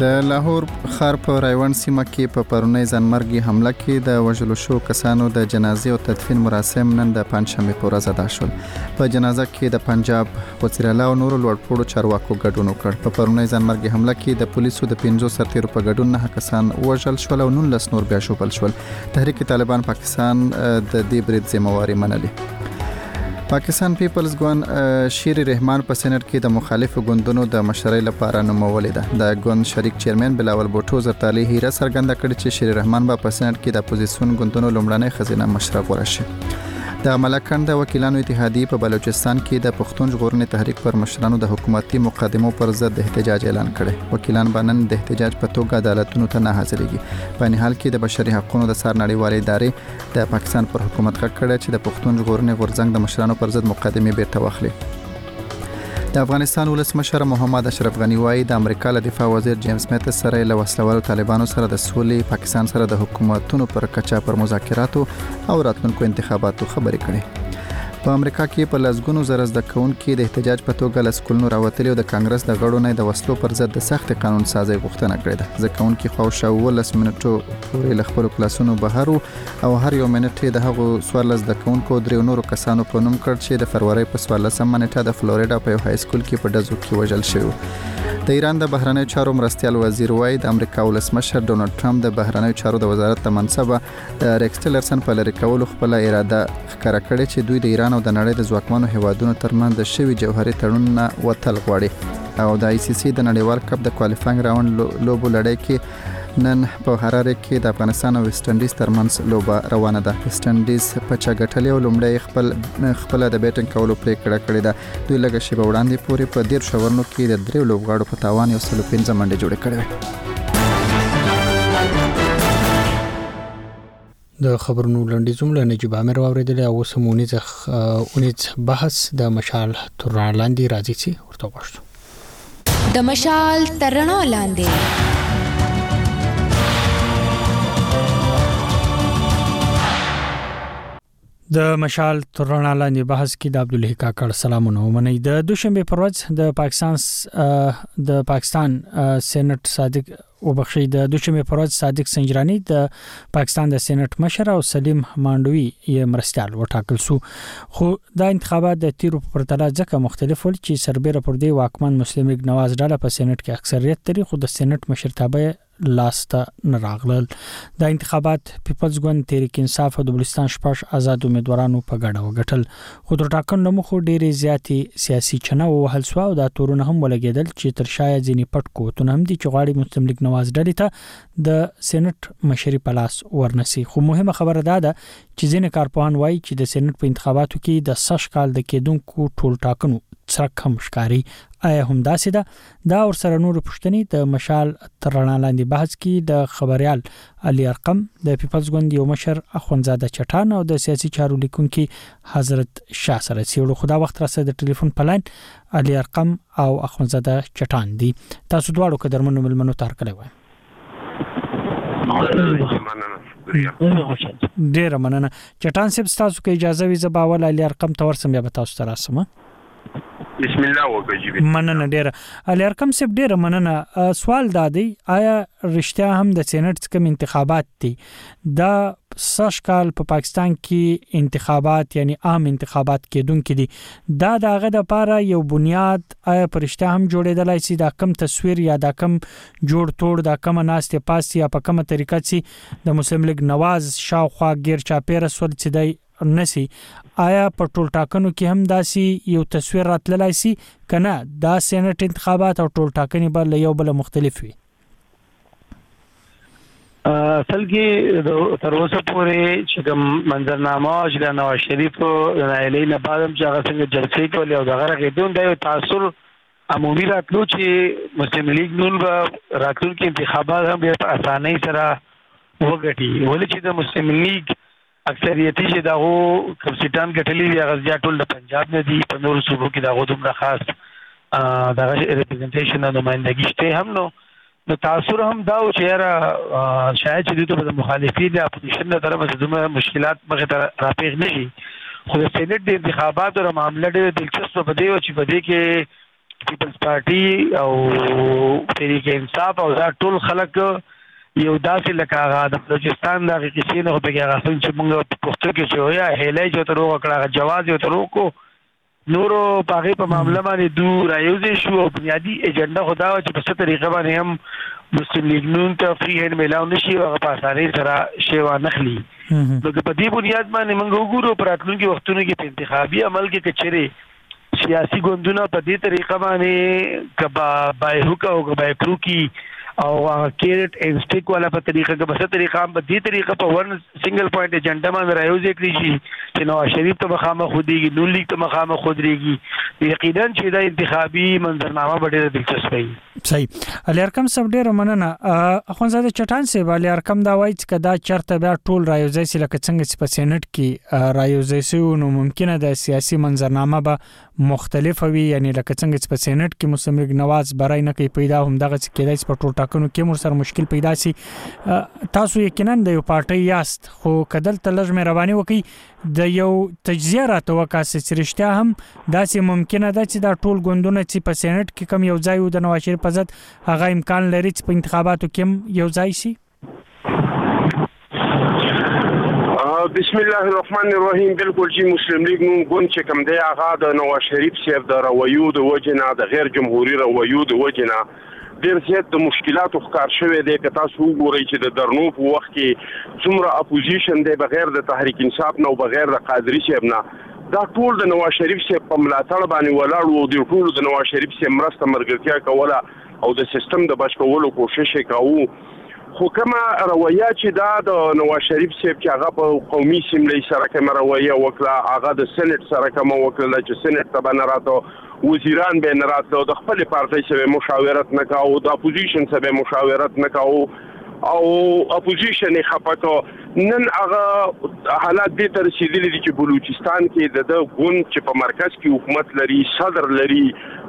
د لاهور ښار په رایوان سیمه کې په پرونی ځانمرګي حمله کې د وژلو شو کسانو د جنازې او تدفین مراسم نن د پنځشنبه په ورځ ادا شول. په جنازه کې د پنجاب وزیر اعلی او نورو لوړپوړو چارواکو ګډون وکړ. په پرونی ځانمرګي حمله کې د پولیسو د 15 سرتیرو په ګډون 9 کسان وژل شول او 19 نور بیا شوبل شول. تحریک طالبان پاکستان د دې برید ذمہواری منلي. پاکستان پیپلز ګوند شیر رحمان په سېنات کې د مخالفو ګوندونو د مشرۍ لپاره نومولې ده. د ګوند شریک چیرمن بلاول بوټو زرتالي هیره څرګنده کړې چې شیر رحمان به په سېنات کې د اپوزیسیون ګوندونو لومړنۍ خزینه مشره غوړه شي. د ملکند وکیلانو اتحادیه په بلوچستان کې د پښتون ژغورنې تحریک پر مشرانو د حکومتي مقدمو پر ضد احتجاج اعلان کړي. وکیلان باندې د احتجاج په توګه عدالتونو ته نه حاضرېږي. په نهال کې د بشري حقوقو د سار نړیوالې ادارې د پاکستان پر حکومت غږ کړی چې د پښتون ژغورنې غورځنګ د مشرانو پر ضد مقدمې بیرته واخلي. د افغانستان ولسمشر محمد اشرف غنی وايي د امریکا له دفاع وزیر جیمز میتس سره له وسلوالو طالبانو سره د سولې پاکستان سره د حکومتونو پر کچا پر مذاکراتو او راتلونکو انتخاباتو خبرې کړي. په امریکا کې په لسګونو زره زده کوونکي د احتجاج په توګه له سکولونو راوتلي او د کانګرس د غړو نه د وسلو پر ضد د سخت قانون سازي غوښتنه کړې ده. زده کوونکي خو 10 منټو پورې له خپل کلاسونو بهر او هر یو منټ د هغو 14 زده کوونکو درې نورو کسانو په نوم کړ چې د فروری په 14 منټه د فلوریډا په یو های سکول کې په ډزو کې وژل شوی. د ایران د بهرنیو چارو مرستیال وزیر وايي د امریکا ولسمشر ډونالد ټرمپ د بهرنیو چارو د وزارت د منصب د ریکس ټیلرسن په لری کولو خپل اراده ښکاره کړې چې دوی د ایران او د نړۍ د ځواکمنو هیوادونو ترمنځ د شوی جوهري تړون نه وتل غواړي. او د آی سی سی د نړیوال کپ د کوالیفاینګ راوند لوبو لړۍ کې نن په هراره کې د افغانستان او ویسټ انډیز ترمنځ لوبه روانه ده. ویسټ انډیز په چاګټلې او لومړی خپل د بیټینګ کولو پریکړه کړې ده. دوی لږه شی وړاندې پورې په 10 شورنو کې د 3 لوبغاړو په تاوان 115 منډه جوړه کړې. د خبرونو لنډیز جمله نجيب عامر اوریدل او سمونیز بحث د مشال تر لاندې راځي چې ورته وښه د مشال تر لاندې د مشال تر لاندې بحث کې د عبدالله کاکړ سلامونه ومني. د دوشنبه پر ورځ د پاکستان سېنات صادق وبخشي د دوشنبه پر ورځ صادق سنجرانی د پاکستان د سېنات مشر او سلیم مانډوي یې مرستيال وټاکل شو. خو دا انتخابات د تیرو په پرتله ځکه مختلف ول چې سربېره پر دې واکمن مسلم لیگ نواز ډاله په سېنات کې اکثریت لري خو د سېنات مشرتابه لاسته نراغلل. د انتخابات پیپلز ګوند تحریک انصاف او د بلوچستان شپږ آزاد امیدوارانو په ګډه وګټل. خو تر ټاکنو مخ ډېری زیاتې سیاسي چنه وهل سو او د تورونه هم ولګیدل چې تر شاید ځینی پټ کوتونه هم دي چې غواړي مسلم لیگ نواز ډلې ته د سېنات مشري پلاس ورنسي. خو مهمه خبره ده چې ځینې کارپوهان وایي چې د سېنات په انتخاباتو کې د سش کال د کېدونکو ټول ټاکنو څرک هم ښکاری. آیا هم داسې ده؟ دا اور سره نور پښتني د مشال تر لاندې بحث کې د خبريال علي ارقم د پیپلز ګوند یو مشر اخوندزاده چټان او د سیاسي چارو لیکونکي حضرت شاه سره سیړو. خدا وخت راځي د ټلیفون پلاین علي ارقم او اخوندزاده چټان دي. تاسو دواړو قدرمنو ملمنو تار کړی وای. ډیر مننه. چټان صاحب تاسو کې اجازه وي زباول علي ارقم تور سم بیا تاسو تر اسمه بسم الله وکړئ. مننه ډیر. علي ارقم صاحب ډیر مننه. سوال دادی آیا رښتیا هم د سېنات کوم انتخابات دي دا سش کال په پاکستان کې انتخابات یعنی عام انتخابات کېدونکې دي دا دغه د لپاره یو بنیاد آیا پرشته هم جوړېدلای شي دا کم تصویر یا دا کم جوړ توړ دا کم ناشته پاس یا په کومه طریقه چې د مسلم لیگ نواز شاوخوا غیر چاپیره سول چې دی نسی آیا په ټول ټاکنو کې هم داسي یو تصویر راتللای شي کنه دا سېنات انتخابات او ټول ټاکنې بل یو بل مختلف وي؟ اصل کې تر اوسه پورې چې کوم منظرنامه چې د نواز شریف نایلې نه بعدم چې هغه څنګه جلسې کولې او دغه غیدون د تاثر عمومي راتلو چې مسلم لیگ نون به راتلونکي انتخابات هم په اسانۍ سره وګټي ولې چې د مسلم لیگ اکثریتي چې دغه کپسټان ګټلې وی غزیا ټول د پنجاب نه دي په نور صوبو کې دغه دومره خاص دغه ریپرزنټیشن او نمائندګي شته هم نو تاثر هم دا او چې شاید چې د مخالفین د اپوزیشن د طرفه دومره مشکلات مخه ته راپېښ نشي خو د سېنات د انتخاباتو معاملې ډېر دلچسپ په دی او چې په دې کې پیپلز پارټي او تحریک انصاف او دا ټول خلک یو داسې لکه هغه د بلوچستان د هغې کیسې نه خو پکې هغه څنګه چې موږ په پښتو کې چې وایو هیلی چې ورته روغه کړه هغه جواز یې ورته روغ کړو نورو په هغې په معامله باندې دو رایوځې شو او بنیادي ایجنډه خو دا وه چې په څه طریقه باندې هم مسلم لیګ نون ته فری هینډ میلاو نه شي او هغه په اسانۍ سره شی وانخلي نو که په دې بنیاد باندې موږ وګورو په راتلونکي وختونو کې په انتخابي عمل کې که چیرې سیاسي ګوندونه په دې طریقه باندې که بای هوک او که بای کروکي او کیرټ اینڈ سټیک والا په طریقه کې بس طریقه په دې طریقه په ون سنگل پوینټ ایجنډا باندې رايوځي کړی شي چې نواز شریف ته مخامخ خوديږي نون لیگ ته مخامخ خودريږي یقینا چې دا انتخابي منظرنامه ډېره دلچسپ وي. صحیح. علي ارقم صاحب ډېر مننه. اخوندزاده چټان صاحب علي ارقم دا وایي چې دا چرته بیا ټول رايوځي چې لکه څنګه چې په سېنات کې رايوځي سو نو ممکنه د سیاسي منظرنامه به مختلف وي یعنی لکه څنګه چې په سېنات کې مسلم لیگ نواز برای نه کوي پیدا هم دغه چې کېدای په ټول ټاکنو کې مر سره مشکل پیدا سي. تاسو یقینا د یو پارټي یاست خو کدل تلج مهرباني وکي د یو تجزیه راته وکاسه چې رښتیا هم داسې ممکنه ده چې دا ټول ګوندونه چې په سېنات کې کم یو ځای و د نواز شریف په ضد هغه امکان لري چې په انتخاباتو کې یو ځای شي. بسم الله الرحمن الرحیم. بالکل چې مسلم لیگ نون ګوند چې کوم دی هغه د نواز شریف صاحب د رویو د وجنه د غیر جمهوریت رویو د وجنه ډېر زیات د مشکلاتو ښکار شوی دی. که تاسو وګورئ چې د درنو په وخت کې څومره اپوزیشن دی بغیر د تحریک انصاف نه او بغیر د قادری صاحب نه دا ټول د نواز شریف صاحب په ملاتړ باندې ولاړ وو. د ټول د نواز شریف صاحب مرسته مرګرتیا کوله او د سیستم د بچ کولو کوشش یې کوو. خو کومه رویه چې دا د نواز شریف صاحب چې هغه په قومي سیملې سره کومه رویه وکړه هغه د سېنات سره کومه وکړه چې سېنات ته به نه راته وزیران به نه راته د خپل پارټۍ سره مشاورت نه کاوه د اپوزیشن سره مشاورت نه کاوه او اپوزیشن یې خپه کړه. نن هغه حالات دې ته رسېدلي دي چې بلوچستان کې د ګوند چې په مرکز کې حکومت لري صدر لري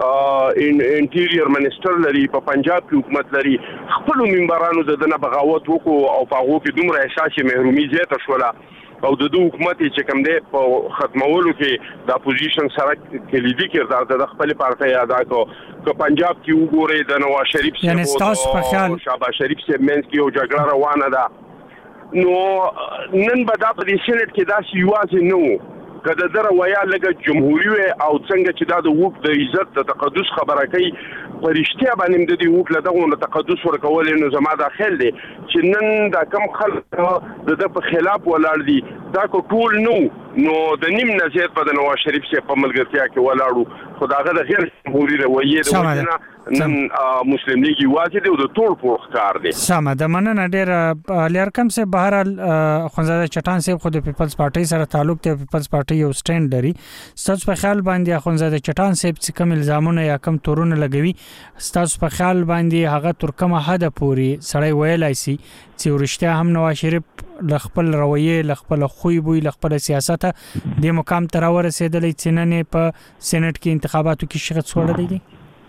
انټیریر منسټر لري په پنجاب کې حکومت لري خپل منبرانو د دنه بغاوت وکړو او په هغه کې دومره احساس محرومي زیاته شوله او د دوه حکومت چې کوم دی په ختمولو کې د اپوزیشن سره کلیدي کردار د خپل پارټۍ ادا کړ. که پنجاب کې وګورئ د نواز شریف یعنی تاسو په خیال شهباز شریف سره منځ کې یو جګړه روانه ده نو نن به دا په دې سېنات کې داسې یوازې نه وو که د ده رویه لږه جمهوري او څنګه چې دا د ووټ د عزت د تقدس خبره کوي په رښتیا باندې د دې ووټ له دغو تقدس ورکول نو زما دا خیال دی چې نن دا کم خلک د ده په خلاف ولاړ دي دا که ټول نو د نیم نه زیات به د نواز شریف صاحب په ملګرتیا کې ولاړو خو د هغه د غیر جمهوري رویې د وجې نه نن مسلم لیگ یوازې دی او د ټول پوښ کار دی. سمه ده مننه ډېره. علي ارقم صاحب بهرحال اخوندزاده چټان صاحب خو د پیپلز پارټۍ سره تعلق دی پیپلز پارټۍ یو سټینډ لري ستاسو په خیال باندې اخوندزاده چټان صاحب چې کوم الزامونه یا کوم تورونه لګوي ستاسو په خیال باندې هغه تر کومه حد پورې سړی ویلای شي چې ورشته هم نواز شریف ل خپل رویه ل خپل خوې بوی ل خپل سیاست د مقام تر ورسېدلې چې نن په سېنات کې انتخاباتو کې شرکت وړل دي.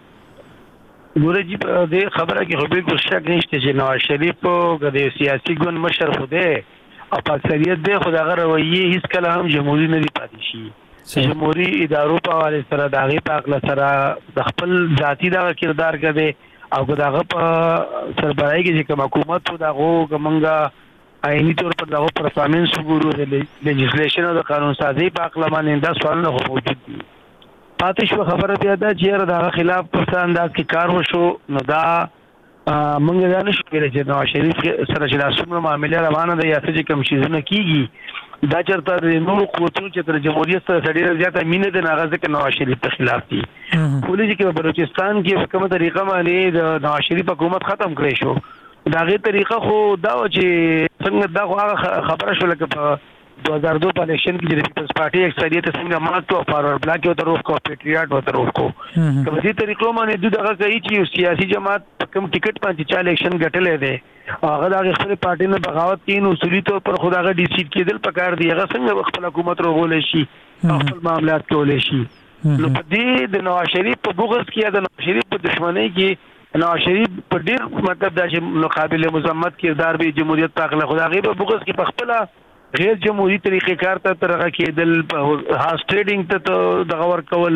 ګورجی د خبره کې خو به شک نشته چې نواز شریف د سیاسي ګوند مشر خو دی او په اکثریت دی خو دغه رویه هیڅ کله هم جمهوریت نه دی پاتې شي. جمهوری ادارو په حواله سره دغه په اخلا سره د خپل ذاتی دغه کردار کوي او دغه په سربراهي کې چې کوم حکومت و دغه کومنګا آئینی طور پر دغه پرفارمنس وګورو د لیجسلیشن او د قانون سازي په اخلا باندې دا سوالونه موجود دي. پاتې شو خبره بیا دا چې دغه خلاف په انداز کې کار وشو نو دا موږ دا نشو کېدای چې نواز شریف سره چې لاسونه معاملې روانه ده یا څه کوم شیزونه کیږي دا چرته د نورو قوتونو چې تر جمهوریت سره ډېره زیاته مینه ده هغه ځکه نواز شریف په خلاف دي. ولې چې په بلوچستان کې په کومه طریقه باندې د نواز شریف حکومت ختم کړی شو دا غي طریقه خو دا چې څنګه دا خو خبره شو لکه په 2002 په الیکشن کې د پیپلز پارټي اکثریت څنګه ماتو او فارورډ بلاک یو طرف کو پیټریاټ و طرف کو په دې طریقو باندې دغه کوي چې سیاسي جماعت کوم ټیکټ باندې چې الیکشن ګټلې ده هغه د خپل پارټي نه بغاوت کین اصولي طور پر خدای غا ډیسیډ کېدل پکار دی هغه څنګه خپل حکومت روغول شي خپل معاملات کول شي. نو په دې د نواز شریف په بغض کې د نواز شریف په دښمنۍ کې نواز شریف په ډیر مطلب دا چې مقابل مزمت کردار به جمهوریت په خپل خدای غي په بغض کې په خپل غیر جمهوری طریقې کار ته ترغه کېدل هاس ټریډینګ ته دغه ور کول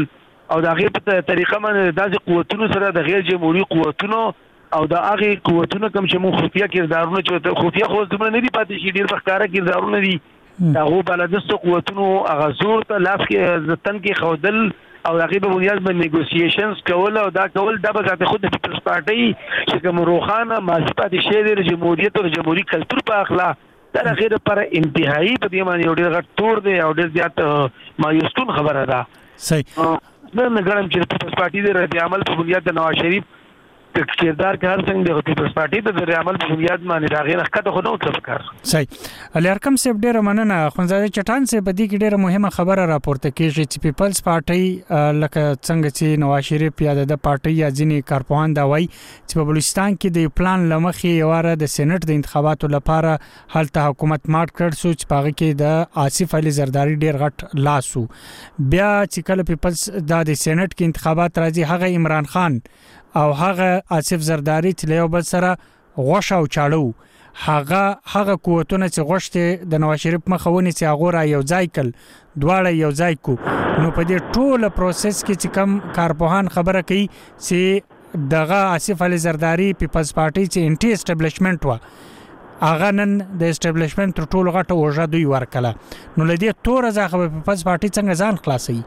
او د هغې په طریقه باندې داسې قوتونو سره د غیر جمهوري قوتونو او د هغې قوتونو کوم چې موږ خفیه کردارونه چې خفیه خو دومره نه دي پاتې شي، ډېر په ښکاره کردارونه دي، د هغو بالادستو قوتونو هغه زور ته لاس کې تن کې ښودل او د هغې په بنیاد باندې نیګوسیشنز کول او دا کول دا به ذات خود د پیپلز پارټۍ چې کوم روښانه ماضي پاتې شوی دی د جمهوریت او د جمهوري کلتور په اخلا دا د هغې دپاره انتهایي په دې باندې یو ډېر غټ تور دی او ډېر زیات مایوستون خبره ده. صحیح. زه نه ګڼم چې د پیپلز پارټۍ د رد عمل په بنیاد د نواز شریف کردار که هر څنګه د پیپلز پارټۍ د رد عمل په بنیاد باندې د هغې نه ښکته خو نه وتله پکار. صحیح. علي ارقم صاحب ډېره مننه. اخندزاده چټان صاحب په دې کې ډېره مهمه خبره راپورته کېږي چې پیپلز پارټۍ لکه څنګه چې نواز شریف یا د پارټۍ یا ځینې کارپوهان دا وایي چې په بلوچستان کې د پلان له مخې یوه واره د سینټ د انتخاباتو لپاره هلته حکومت مات کړ شو چې په هغې کې د آصف علي زرداري ډېر غټ لاس و. بیا چې کله پیپلز دا د سینټ کې انتخابات راځي هغه عمران خان او هغه آصف زرداری چې له یو بل سره غوښه او چاړه هغه قوتونه چې غوښتې د نواز شریف مخه ونیسي هغو را یو ځای کړل، دواړه یو ځای کو. نو په دې ټوله پروسس کې چې کم کارپوهان خبره کوي چې دغه آصف علي زرداری پیپلز پارټۍ چې انټي اسټابلیشمنټ وه هغه نن د اسټابلیشمنټ تر ټولو غټه اوږه دوی ورکړله. نو له دې توره څخه به پیپلز پارټۍ څنګه ځان خلاصوي؟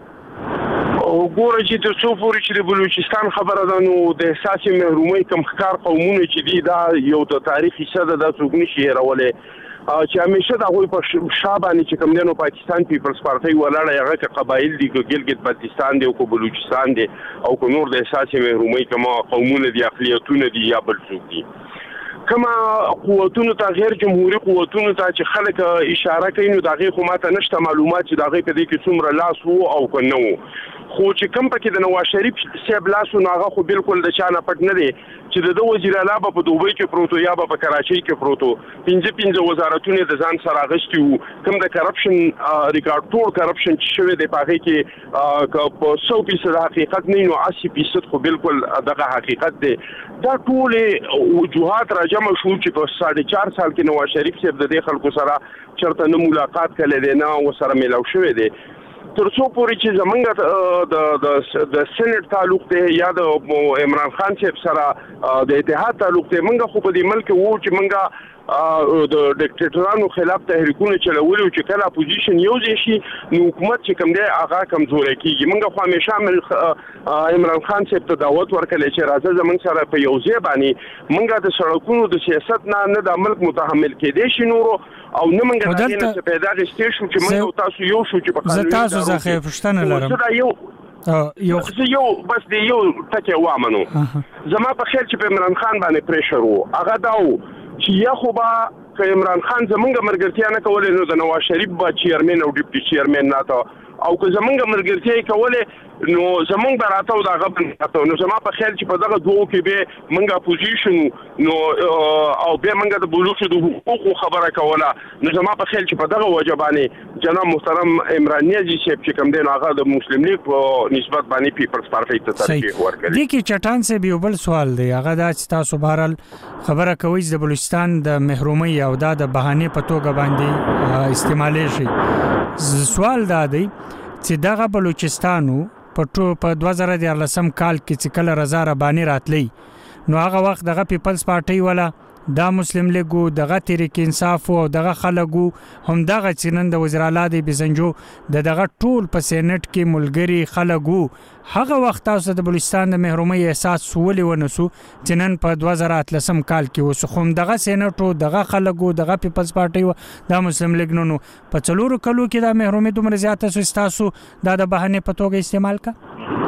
وګوره چې تر څو پورې چې د بلوچستان خبره ده نو د احساسي محرومۍ کوم ښکار قومونه چې دي دا یو د تاریخ حصه ده، دا څوک نشي هېرولی چې همیشه د هغوی په شا باندې چې کوم دی نو پاکستان پیپلز پارټۍ ولاړه هغه که قبایل دي که ګلګت بلتستان دی او که بلوچستان دی او که نور د احساسي محرومۍ کوم قومونه دي اقلیتونه دي یا بل څوک دي. کما قوتونو ته غیر جمهوري قوتونو ته چې خلک اشاره کوي نو د هغې خو ماته نشته معلومات چې د هغې په دې کې څومره لاس و او که نه و، خو چې کوم پکې د نواز شریف صاحب لاس و نو هغه خو بالکل د چا نه پټ نه دی چې د ده وزیر اعلی به په دوبۍ کې پروت و یا به په کراچۍ کې پروت و. 5 وزارتونه د ځان سره اخیستي وو، کوم د کرپشن ریکارډ ټول کرپشن چې شوی دی په هغې کې که په 100% حقیقت نه وي نو 80% خو بالکل دغه حقیقت دی. دا ټولې وجوهات راجمع شو چې په 4.5 سال کې نواز شریف صاحب د دې خلکو سره چېرته نه ملاقات کړی دی نه ورسره میلاو شوی دی. تر څو پورې چې زمونږ د سینټ تعلق دی یا د عمران خان صاحب سره د اتحاد تعلق دی، مونږ خو په دې ملک وو چې مونږ د ډیکټیټرانو خلاف تحریکونه چلولي و چې کله اپوزیشن یو ځای شي نو حکومت چې کوم دی هغه کمزوری کېږي. مونږ خو همیشه عمران خان صاحب ته دعوت ورکړی چې راځه زمونږ سره په یو ځای باندې مونږ د سړکونو د سیاست نه د ملک متحمل کېدی شي نورو او نه مونږ د هغې نه څه پیدا اخیستی شو چې مونږ او تاسو یو شو چې په قانوني زه تاسو څخه پوښتنه لرم یو بس د یو ټکی وامنو. زما په خیال چې په عمران خان باندې پریشر و هغه دا و چې یا خو به که عمران خان زمونږ ملګرتیا نه کولی نو د نواز شریف به چیرمن او ډیپټي چیرمن ناته او که زمونږ ملګرتیا یې کولی نو زمونږ به راته او د هغه به ناته. نو زما په خیال چې په دغه دوو کې به مونږ اپوزیشن نو او بیا مونږ د بلوچو د حقوقو خبره کوله نو زما په خیال چې په دغه وجه باندې جناب محترم عمران نیازي صاحب چې کوم دی نو هغه د مسلم لیگ په نسبت باندې پیپلز پارټۍ ته ترجیح ورکړي. دې کې چټان صاحب یو بل سوال دی هغه دا چې تاسو بهرحال خبره کوئ چې د بلوچستان د محرومۍ او دا د بهانې په توګه باندې استعمالیږي. سوال دا دی چې دغه بلوچستانو په 2014 کال کې چې کله رضا رباني راتلی نو هغه وخت دغه پیپلز پارټۍ ولا دا مسلم لیګو دغه تحریک انصاف او دغه خلکو هم دغه چې نن د وزیر اعلی د بزنجو دغه ټول په سینټ کې ملګری خلکو هغه وخت تاسو د بلوچستان د محرومۍ احساس ولې ونسو چې نن په 2013 کال کې وسو خو دغه سینټو دغه خلکو دغه پیپلز پارټۍ دا مسلم لیګ نو په 4 کلو کې د محرومۍ دومره زیاته سو تاسو دا د بهانه په توګه استعمال کا.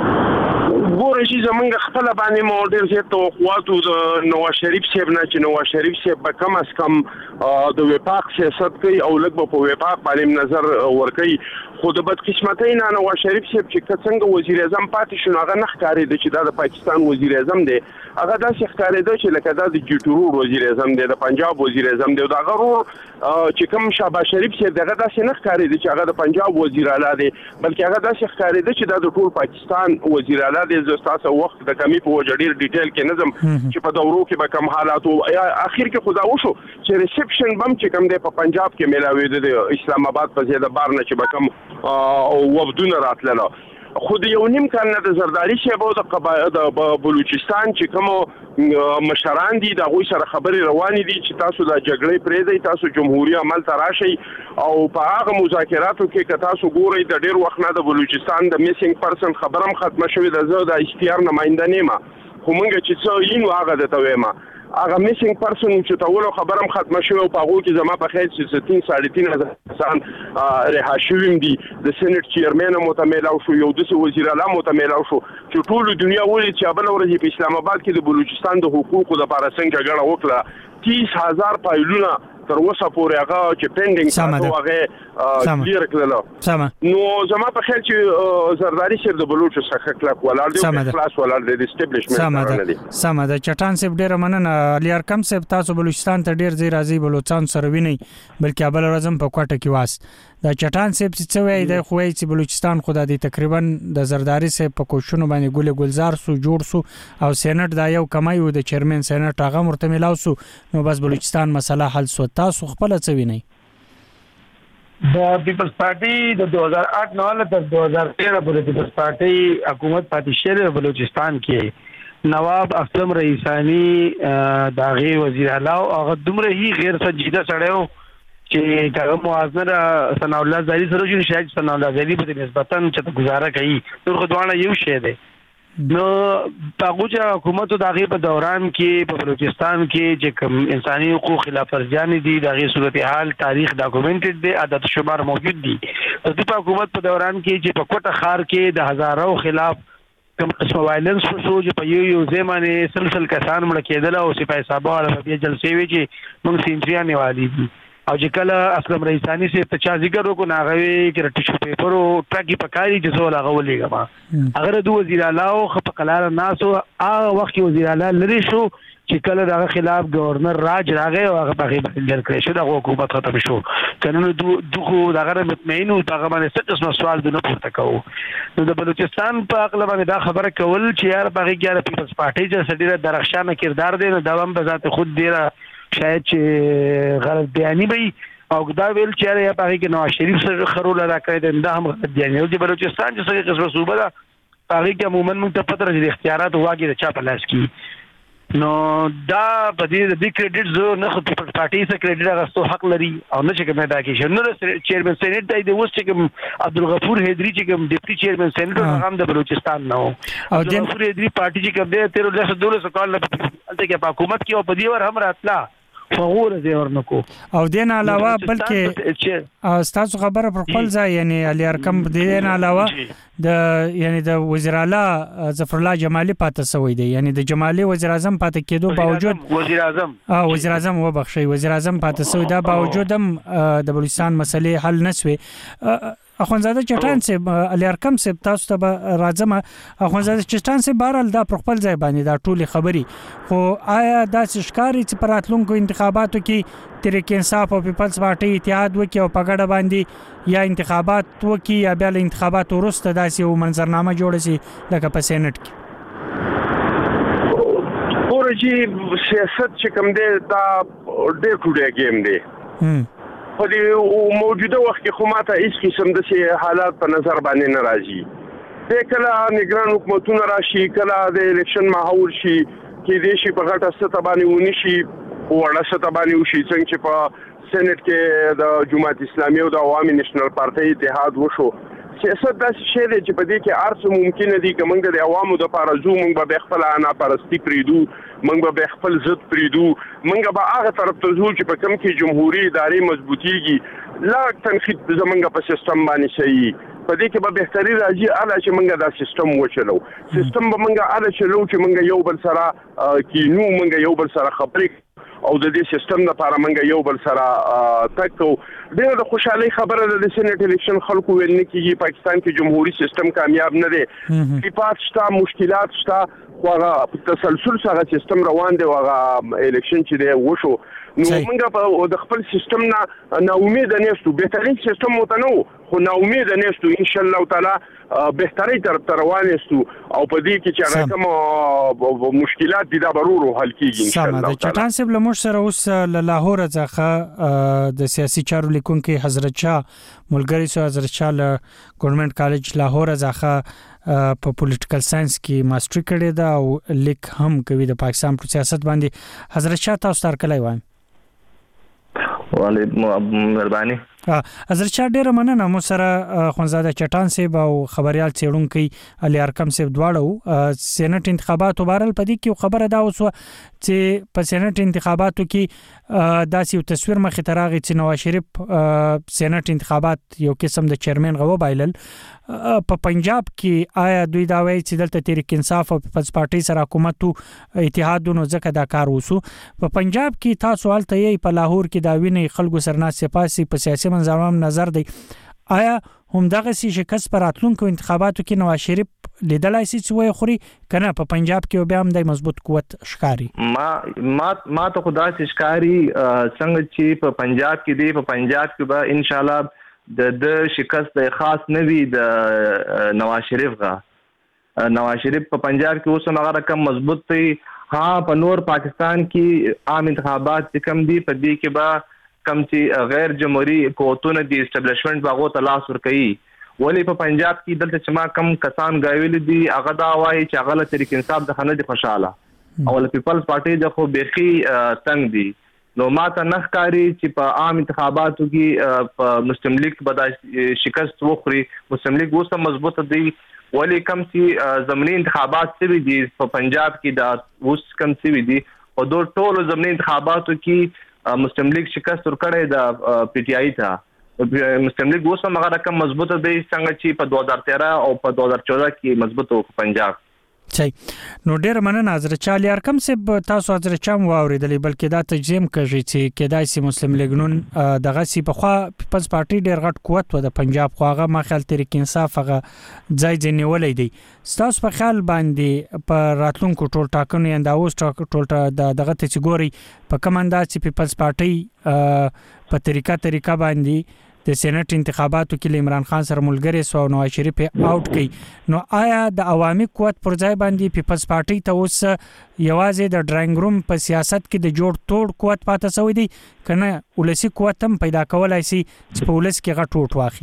ګوره چې زمونږ خپله باندې مو ډېر زیات توقعات د نواز شریف صاحب نه چې نواز شریف صاحب به کم از کم د وفاق سیاست کوي او لږ به په وفاق باندې نظر ورکوي. خو د بدقسمتۍ نه نواز شریف صاحب چې که څنګه وزیر اعظم پاتې شو نو هغه نه ښکارېده چې دا د پاکستان وزیر اعظم دی، هغه داسې ښکارېده چې لکه دا د جوټرور وزیر اعظم دی، د پنجاب وزیر اعظم دی او د هغه ورور چې کوم شهباز شریف صاحب دی هغه داسې نه ښکارېده چې هغه د پنجاب وزیر اعلی دی، بلکې هغه داسې ښکارېده چې دا د ټول پاکستان وزیر اعلی دی. زه ستاسو وخت د کمی په وجه ډېر ډیټیل کې نه ځم چې په دورو کې به کوم حالات و اخر کې خو دا وشو چې ریسپشن بم چې کوم دی په پنجاب کې میلاوېده د اسلام آباد په ځای د بار نه چې به کوم وفدونه راتلله خو د یو نیم کال نه د زرداري صاحب او د بلوچستان چې کوم مشران دي د هغوی سره خبرې روانې دي چې تاسو د جګړې پرېږدئ، تاسو جمهوري عمل ته راشئ او په هغه مذاکراتو کې که تاسو ګورئ د ډېر وخت نه د بلوچستان د میسنګ پرسن خبره هم ختمه شوې ده. زه د اشتیار نماینده نه یم، خو موږ چې څه یو هغه درته وایم هغه میسنګ پرسن چې تولو خبره هم ختمه شوې او په هغو کې زما په خیال چې 3,500 کسان رها شوي دي. د سینټ چیرمین هم ورته میلاو شو، یو داسې وزیر اعلی هم ورته میلاو شو چې ټولو دنیا ولید چې بله ورځ په اسلام آباد کې د بلوچستان د حقوقو دپاره څنګه جګړه وکړه. 30,000 فایلونه تر اوسه پورې هغه چې پینډینګ پاتې هغه کلیر کړل. نو زما په خیال چې زرداري صاحب د بلوچو څخه کلک ولاړ دی او خلاص ولاړ دی د اسټابلیشمنټ نه دی. سمه ده. چټان صاحب ډېره مننه. علي ارکم صاحب تاسو بلوچستان ته ډېر ځای راځي، بلوچستان سره وینئ، بلکې بل ورځ هم په کوټه کې واست. دا چټان صاحب څه وایي دی خو وایي چې بلوچستان خو د تقریبا د زرداري صاحب په کوششونو باندې ګل گلزار سو جوړ سو او سېنات دا یو کمای و د چیرمن سېنات هغه مرته ملاو سو، نو بس بلوچستان مسله حل سو. تاسو خپل څه وینئ؟ د پیپلز پارټي د 2008 نه تر 2013 پورې پیپلز پارټي حکومت پاتې شوی بلوچستان کې نواب اسلم رئیسانی داغي وزیر اعلی او هغه دومره هی غیر سنجیده سړیو چې هغه موازنه ثنا الله زاری سره چې شاید ثنا الله زاری په نسبتا چې گزاره کوي نور خدوانه یو شی دی. نو هغه حکومت داغي په دوران کې په بلوچستان کې چې کوم انساني حقوق خلاف ورزیان دي داغي صورتحال تاریخ ډاکومنټډ دی، عدد شمار موجود دي. د حکومت په دوران کې چې په کوټه خار کې د هزارو خلاف کوم قسم وایلنس شو چې په یو ځمانه سلسله کسان مړ کېدل او سپاه صاحب او په جلسې وی چې موږ سینچریا نیوالي دي او چې کله اسلم رئیسانی سے تچا ذکر وکړو ناغوي چې ټیشو پیپر او ټاکی پکاري چې زول هغه ولېګما اگر د وزیر اعلی او خپقلار ناسو هغه وخت وزیر اعلی لري شو چې کله دغه خلاف گورنر راج راغی او هغه په بل کړی شو د حکومت ختم شو. کنه دغه دغه مطمئن او هغه باندې څه قسم سوال دونه پورته کوو. نو د بلوچستان په اقل باندې دا خبره کول چې یار په کې پیپلز پارټي چې سړي درخشانه کردار دی نو دوام به ذات خود ډیره شاید چې غلط بیانی وي او دا ویل چې یا په کې نواز شریف سره خرول ادا کړی دا هم غلط بیانی او د بلوچستان چې څنګه قسم صوبه ده هغه کې عموما موږ ته پته راځي اختیارات واګي د چا په لاس کې. نو دا په دې کریډټ زو نه خو پیپلز پارټي سره کریډټ غوښتو حق لري او نه چې کومه دا کې شنو چیرمن سېنات دی د اوس چې کوم عبدالغفور حیدری چې کوم ډیپټي چیرمن سېنات هغه د بلوچستان نه او د عبدالغفور حیدری پارټي چې کوم دی 13 کال نه الته په حکومت کې او په دې ور هم راتلا فغور زه ورنکو او دین علاوه بلکې تاسو خبره پر خپل ځای یعنی علي ارکم دین علاوه د یعنی د وزیر اعلی ظفر الله جمالی پاتې سوی دی، یعنی د جمالی وزیر اعظم پاتې کېدو باوجود وزیر اعظم وبخښي وزیر اعظم پاتې سوی دا باوجود هم د بلوچستان مسلې حل نشوي. اخوندزاده چټان صاحب علي ارکم صاحب تاسو ته راځم. اخوندزاده چټان صاحب بهرحال دا پر خپل ځای باندې دا ټولي خبري خو آیا دا ښکاری چې پر راتلونکو انتخاباتو کې تحریک انصاف او پیپلز پارټي اتحاد وکړي او په ګډه باندې یا انتخابات وکړي یا بیا له انتخابات وروسته داسې یو منظرنامه جوړه شي لکه په سېنات کې؟ ورجی سیاست چې کوم دی دا ډېر ټوډه گیم دی. په دې موجوده وخت کې خو ماته هیڅ قسم د حالات په نظر باندې نه راځي. د کله نگران حکومتونه راشي کله د الیکشن ماحول شي کې دې شي په غټه سطح باندې ونی شي وړه سطح باندې وشي څنګه چې په سېنات کې د جماعت اسلامي او د عوامي نېشنل پارټي اتحاد وشو. سیاست داسې شی دی چې په دې کې هر څه ممکن دي که موږ د عوامو دپاره ځو موږ به خپل ناپرستي پرېږدو موږ به خپل ضد پرېږدو موږ به هغه طرف ته ځو چې په کوم کې جمهوري ادارې مضبوطېږي لا تنخید زموږ په سیستم باندې صحیح په دې کې به بهتري راځي هله چې موږ دا سیستم وچلو سیستم به موږ هله چلو چې موږ یو بل سره کینو موږ یو بل سره خبرې او د دې سیستم لپاره موږ یو بل سره تکو. ډېره د خوشحالۍ خبره ده د سېنات الیکشن خلکو ویل نه کېږي پاکستان کې جمهوري سیستم کامیاب نه دی، خلافات شته مشکلات شته خو هغه په تسلسل سره سیستم روان دی او هغه الیکشن چې دی وشو نو موږ په د خپل سیستم نه امید نه یو بهترین سیستم وته نو خو نه امید نه یو ان شاء الله تعالی بهتري تر روان یو او په دې کې چې هغه کوم مشکلات دي دا ضروري حل کیږي ان شاء الله تعالی. چټان صاحب لمر سره اوس له لاهور څخه د سیاسي چارو لیکونکو حضرت شاه ملګری سو حضرت شاه له ګورنمنت کالج لاهور څخه په پولیټیکل ساينس کې ماستری کړی دا او لیک هم کوي د پاکستان په سیاست باندې. حضرت شاه تاسو تر کله وایم وعلیکم مهرباني. حضرت شاه ډیره مننه. مو سره خونزاده چټان صاحب او خبريال څېړونکي علي ارکم صاحب دواړو سېنات انتخاباتو بارل پدې کې خبره دا اوس چې په سېنات انتخاباتو کې داسې یو تصویر مخې ته راغی چې نواز شریف سېنات انتخابات یو قسم د چیرمن غو بایلل. په پنجاب کې آیا دوی دا وایي چې دلته تحریک انصاف او پیپلز پارټي سره حکومت اتحادونو ځکه دا کار وسو. په پنجاب کې تاسو حالت یې په لاهور کې دا ویني خلکو سرناس سپاسي په سیاسي منظرم نظر دی. آیا هم دغه شکست پر راتلونکو انتخاباتو کې نواز شریف لیدلای شي چې وای خوري کنه په پنجاب کې بیا هم د مضبوط قوت ښکاری؟ ما ته خدا سي ښکاری څنګه چې په پنجاب کې دی. په پنجاب کې به ان شاء الله د شکست خاص نه وي د نواز شریف غا. نواز شریف په پنجاب کې اوس هغه رقم مضبوط دی. ها په نور پاکستان کې عام انتخابات کم دي په دې کې به کم چې غیر جمهوریت قوتونه دي اسټابلیشمنت باغو ته لاس ور کوي. ولی په پنجاب کې دلته چې ما کم کسان غویل دي هغه دا وایي چې هغه تحریک انصاف د خنه دي خوشاله او د پیپلز پارټي د خو بيخي تنگ دي. نو ما ته نخکاری چې په عام انتخاباتو کې په مسلم لیگ به شکست وخوري. مسلم لیگ اوس مضبوط دي ولی کم چې زمینی انتخابات څه دي په پنجاب کې دا اوس کم څه دي او دوه ټول زمینی انتخاباتو کې مسلم لیگ شکست ورکړی د پی ټی آی ته. مسلم لیگ اوس هغه رقم مضبوط دی څنګه چې په 2013 او په 2014 کې مضبوط و په پنجاب. نو ډیر مننه حضرت چالي ارکم صاحب. تاسو حضرت چم واوریدلې بلکې دا تجزیم کوي چې کدای سي مسلم لیگ نون دغه سي په خوا پیپلز پارټي ډیر غټ قوت و د پنجاب خواغه ما خیال تحریک انصاف هغه ځای ځنیولې دی. تاسو په خیال باندې په راتلونکو ټول ټاکنو یا د اوس ټول دغه ته ګوري په کماندا چې پیپلز پارټي په طریقه باندې د سېنات انتخاباتو کې عمران خان سره ملګری سو نواز شریف آوټ کړي. نو آیا د عوامي قوت پر ځای باندې پیپلز پارټي ته اوس یوازې د ډراینګ روم په سیاست کې د جوړ توړ قوت پاتې شوی دی کنه ولسی قوت هم پیدا کولای شي چې په ولس کې غټ ټوټ واخی؟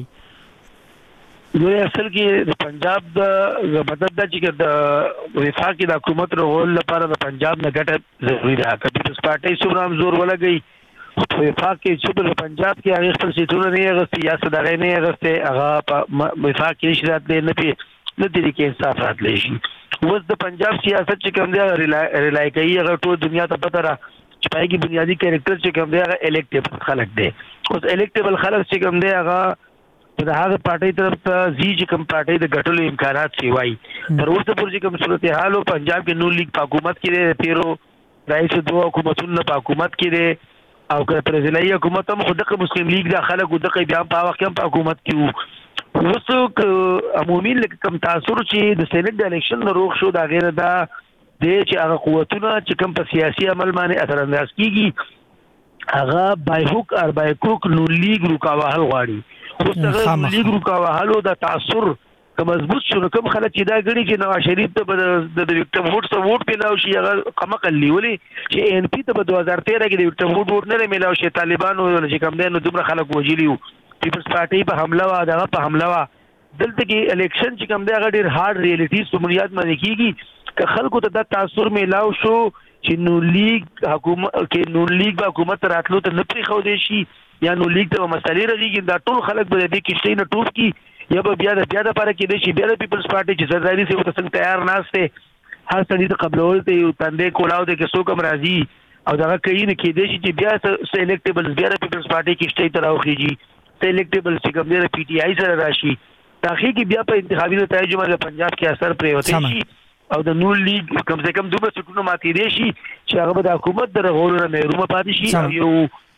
دوی اصل کې د پنجاب د مدد د چې د وفاقي د حکومت رول لپاره د پنجاب نه ګټه ضروری ده. پیپلز پارټي څومره زور ولګي په وفاق کې چې په پنجاب کې هغه خپل سیټونه نه غوښتي یا صدغه نه غوښتي هغه په وفاق کې شرات نه پی نه دي کې انصاف راتلی شي. اوس د پنجاب سیاست چې کوم دی ریلای کوي هغه ټول دنیا ته پته را چې پای کې بنیادی کریکټر چې کوم دی هغه الیکټیبل خلک دی. اوس الیکټیبل خلک چې کوم دی هغه د هغه پارټي طرف ته زی چې کوم پارټي د غټلو امکانات سی وای تر اوسه پورې کوم صورتحال پنجاب کې نو لیگ په حکومت کې تیرو رئیس دوه حکومتونو په حکومت کې او که پرزیدنتي حکومت هم خود د مسلم لیگ د خلکو د بیا په وخت کې په حکومت کې وو وسو عمومي کم تاثیر چې د سېنات د الیکشن روغ شو دا غیر دا د چې هغه قوتونه چې کوم په سیاسي عمل باندې اثر انداز کیږي هغه بای هوک اور بای کوک نو لیگ رکاوهل غواړي. خو څنګه لیگ رکاوهلو د تاثیر کوم مضبوط شنو کوم خلک چې دا غړي چې نواز شریف ته د وکټم ووټ سره ووټ پیلاو شي هغه قمقل لیولي چې ان پی ته په 2013 کې د وکټم ووټ نه میلاو شي طالبانو چې کوم دین دومره خلک وجلیو پیپلز پارټي په حمله وا دغه په حمله وا دلته کې الیکشن چې کوم دی هغه ډیر هارد ریالټیز په بنیاد باندې کیږي که خلکو ته د تاثیر میلاو شو چې نو لیگ حکومت کې نو لیگ به حکومت راتلو ته نه پری خو دی شي یا نو لیگ ته مسلې راځي دا ټول خلک به دې کې شي نه ټوب کی یا به بیا د لپاره کې د شي بیا د پیپلز پارټي چې زرداری سي وته څنګه تیار ناشته هر سړي ته قبلول ته یو تندې کولاو د کې څوک هم راځي او دا کوي نه کې د شي چې بیا سلیکټیبل بیا د پیپلز پارټي کې شته تر اوخیږي سلیکټیبل چې کوم د پی ټی آی سره راشي تاخی کې بیا په انتخابي نتایج باندې پنجاب کې اثر پرې وته شي او د نور لیگ کم سے کم دوه سټونو ماتې دي شي چې هغه د حکومت د رغولو نه محروم پاتې شي او یو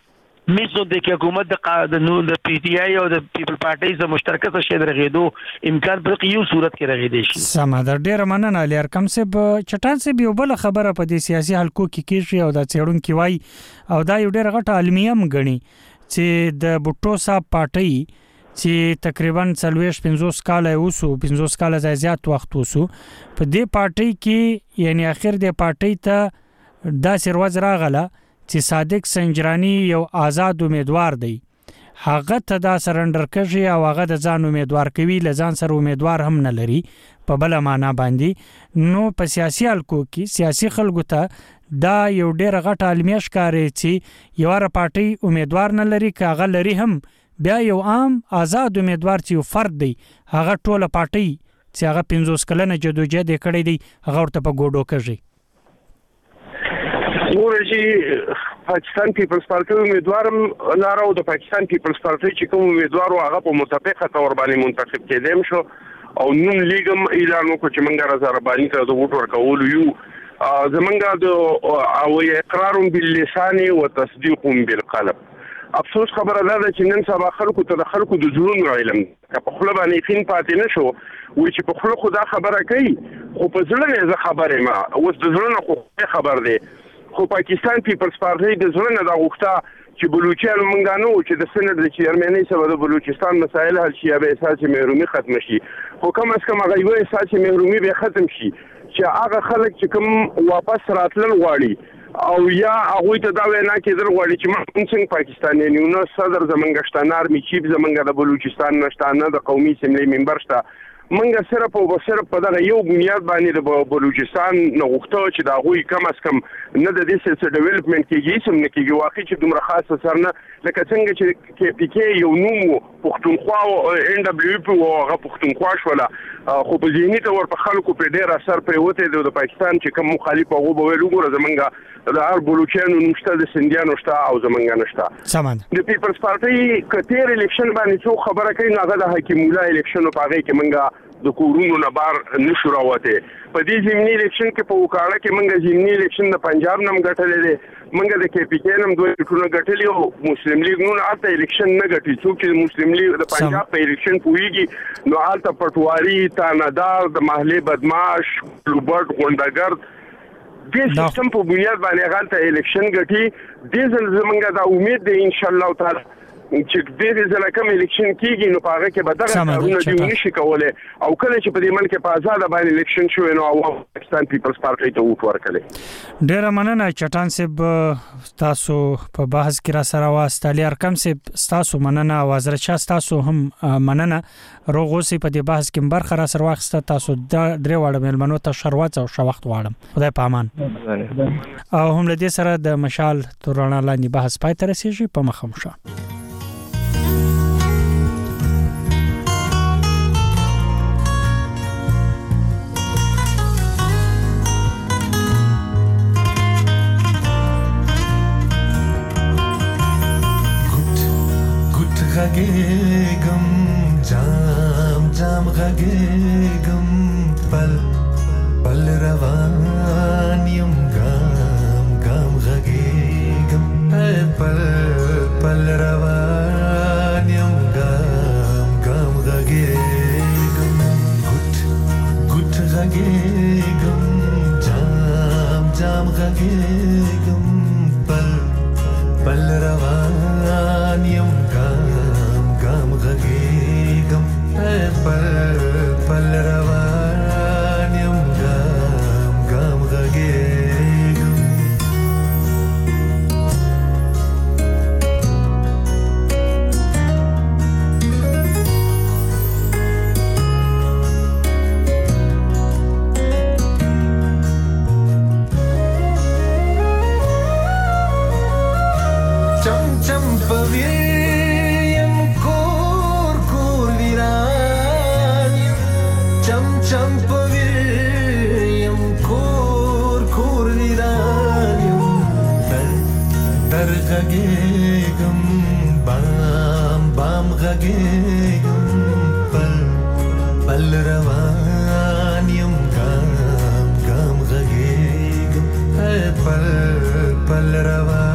میسو د حکومت د پی ټی آی او د پیپل پارټي سره مشترکه څه شی درغېدو امکان پر یو صورت کې راغېدي شي. سمه ده، ډېر مننه علي ارکم صاحب. چټان صاحب یو بل خبره په دې سیاسي حلقو کې کیږي او دا څېړونکي وایي او دا یو ډېر غټ المیهم غني چې د بوټو صاحب پارټي چې تقریبا 40-50 کال اوسو 50 کال زیات وخت اوسو په دې پارټي کې، یعنی اخر دې پارټي ته دا سروز راغله چې صادق سنجرانی یو آزاد امیدوار دی، هغه ته دا سرندر کوي او هغه د ځان امیدوار کوي، لزان سره امیدوار هم نه لري په بل معنا باندې. نو په سیاسي حلقو کې سیاسي خلکو ته دا یو ډېر غټ المیه ښکاري چې یو پارټي امیدوار نه لري، که هغه لري هم بیا یو عام آزاد امیدوار چې یو فرد دی هغه ټوله پارټي چې هغه 50 کلنه جدوجہد کړی دی هغه ورته په ګوډو کوي. ورجی پاکستان پیپلز پارټي امیدوارم نارو د پاکستان پیپلز پارټي چې کوم امیدوار هغه په متفقه تور باندې منتخب کېدم شو او نن لیګم اعلان وکړ چې منګه رضاربانی ته د ووټ ورکول یو زمونږ د او اقرار باللسان وتصديق بالقلب. افسوس خبره ده چې نن سبا خلکو ته د خلکو د زړونو علم په خپل باندې یقین پاتې نشو، وای چې په خپل خدا خبره کوي خو په ځل نه خبره ما اوس د ځل نه خو خبر دی. خو پاکستان پیپلز پارټي د ځل نه دا غوښته چې بلوچستان مونږ نه و چې د سند د چیرمنۍ سره د بلوچستان مسایل حل شي، به اساسي محرومي ختم شي، خو کم از کم هغه یو اساسي محرومي به ختم شي چې هغه خلک چې کوم واپس راتلل غواړي او یا هغه ته دا وینا کېدل غواړي چې موږ څنګه پاکستاني نو صدر زمونږ شتانار می چیف زمونږ د بلوچستان نشټانه د قومي اسمبلی ممبر شته، منګه صرف او صرف په دغه یو بنیاد باندې د بلوچستان نه غوښتو چې دا غوي کم از کم نه د دې سیاسي ډیولپمنٹ کېږي سم نه کېږي واقعي چې دومره خاصه سر نه لکه څنګه چې کې پی کې یو نوم پښتونخوا او ان دبليو پی او هغه پښتونخوا شوله، خو په ذهني تور په خلکو په ډیر اثر پریوته د پاکستان چې کوم مخالف هغه به ویل وګوره زمونږ د هر بلوچستان نشته د سندیانو شته او زمونږ نشته. سمند د پیپلز پارټي کتیر الیکشن باندې څو خبره کوي هغه د حکیم الله الیکشن په هغه کې منګه د کورونو نه بار نشو راوته. په دې ضمني الیکشن کې په وکاله کې منګه ضمني الیکشن د پنجاب نم غټلې دي، منګه د کې پی کې نم دوه ټونه غټلې او مسلم لیگ نو اته الیکشن نه غټي څوک چې مسلم لیگ د پنجاب په الیکشن پويږي نو حالت پټواري تانادار د محلي بدمعاش لوبرټ غونډګر د سیستم په بنیاد باندې غلطه الیکشن غټي. د زمونږ د امید دی ان شاء الله تعالی چې دې ځله کوم الیکشن کیږي نو په هغه کې به دغه کارونه دی نشي کولای او کله چې په دې ملک په آزاد باندې الیکشن شوی نو پاکستان پیپلز پارټي ته ووټ ورکړي. ډیر مننه چټان صاحب تاسو په بحث کې را سره واستالي ارکم صاحب تاسو مننه او حضرت شاه تاسو هم مننه روغوسی په دې بحث کې برخه را سره واخسته. تاسو درې واړه ملمنو ته شروات او شوخت واړم خدای په امان او هم لدې سره د مشال تورانه لاندې بحث پای ته رسیږي په مخمشه. غږېږم جام جام غږېږم پل پل روان یم ګام ګام غږېږم پل پل روان یم ګام ګام غږېږم ګوت ګوت غږېږم جام جام غږېږم پل پل روان یم غږېږم پل پل روان یم ګام ګام غږېږم چم چم پویر چم پویم کور کور ویرانیم در غږېږم بام بام غږېږم پل پل روان یم ګام ګام غږېږم پل پل روان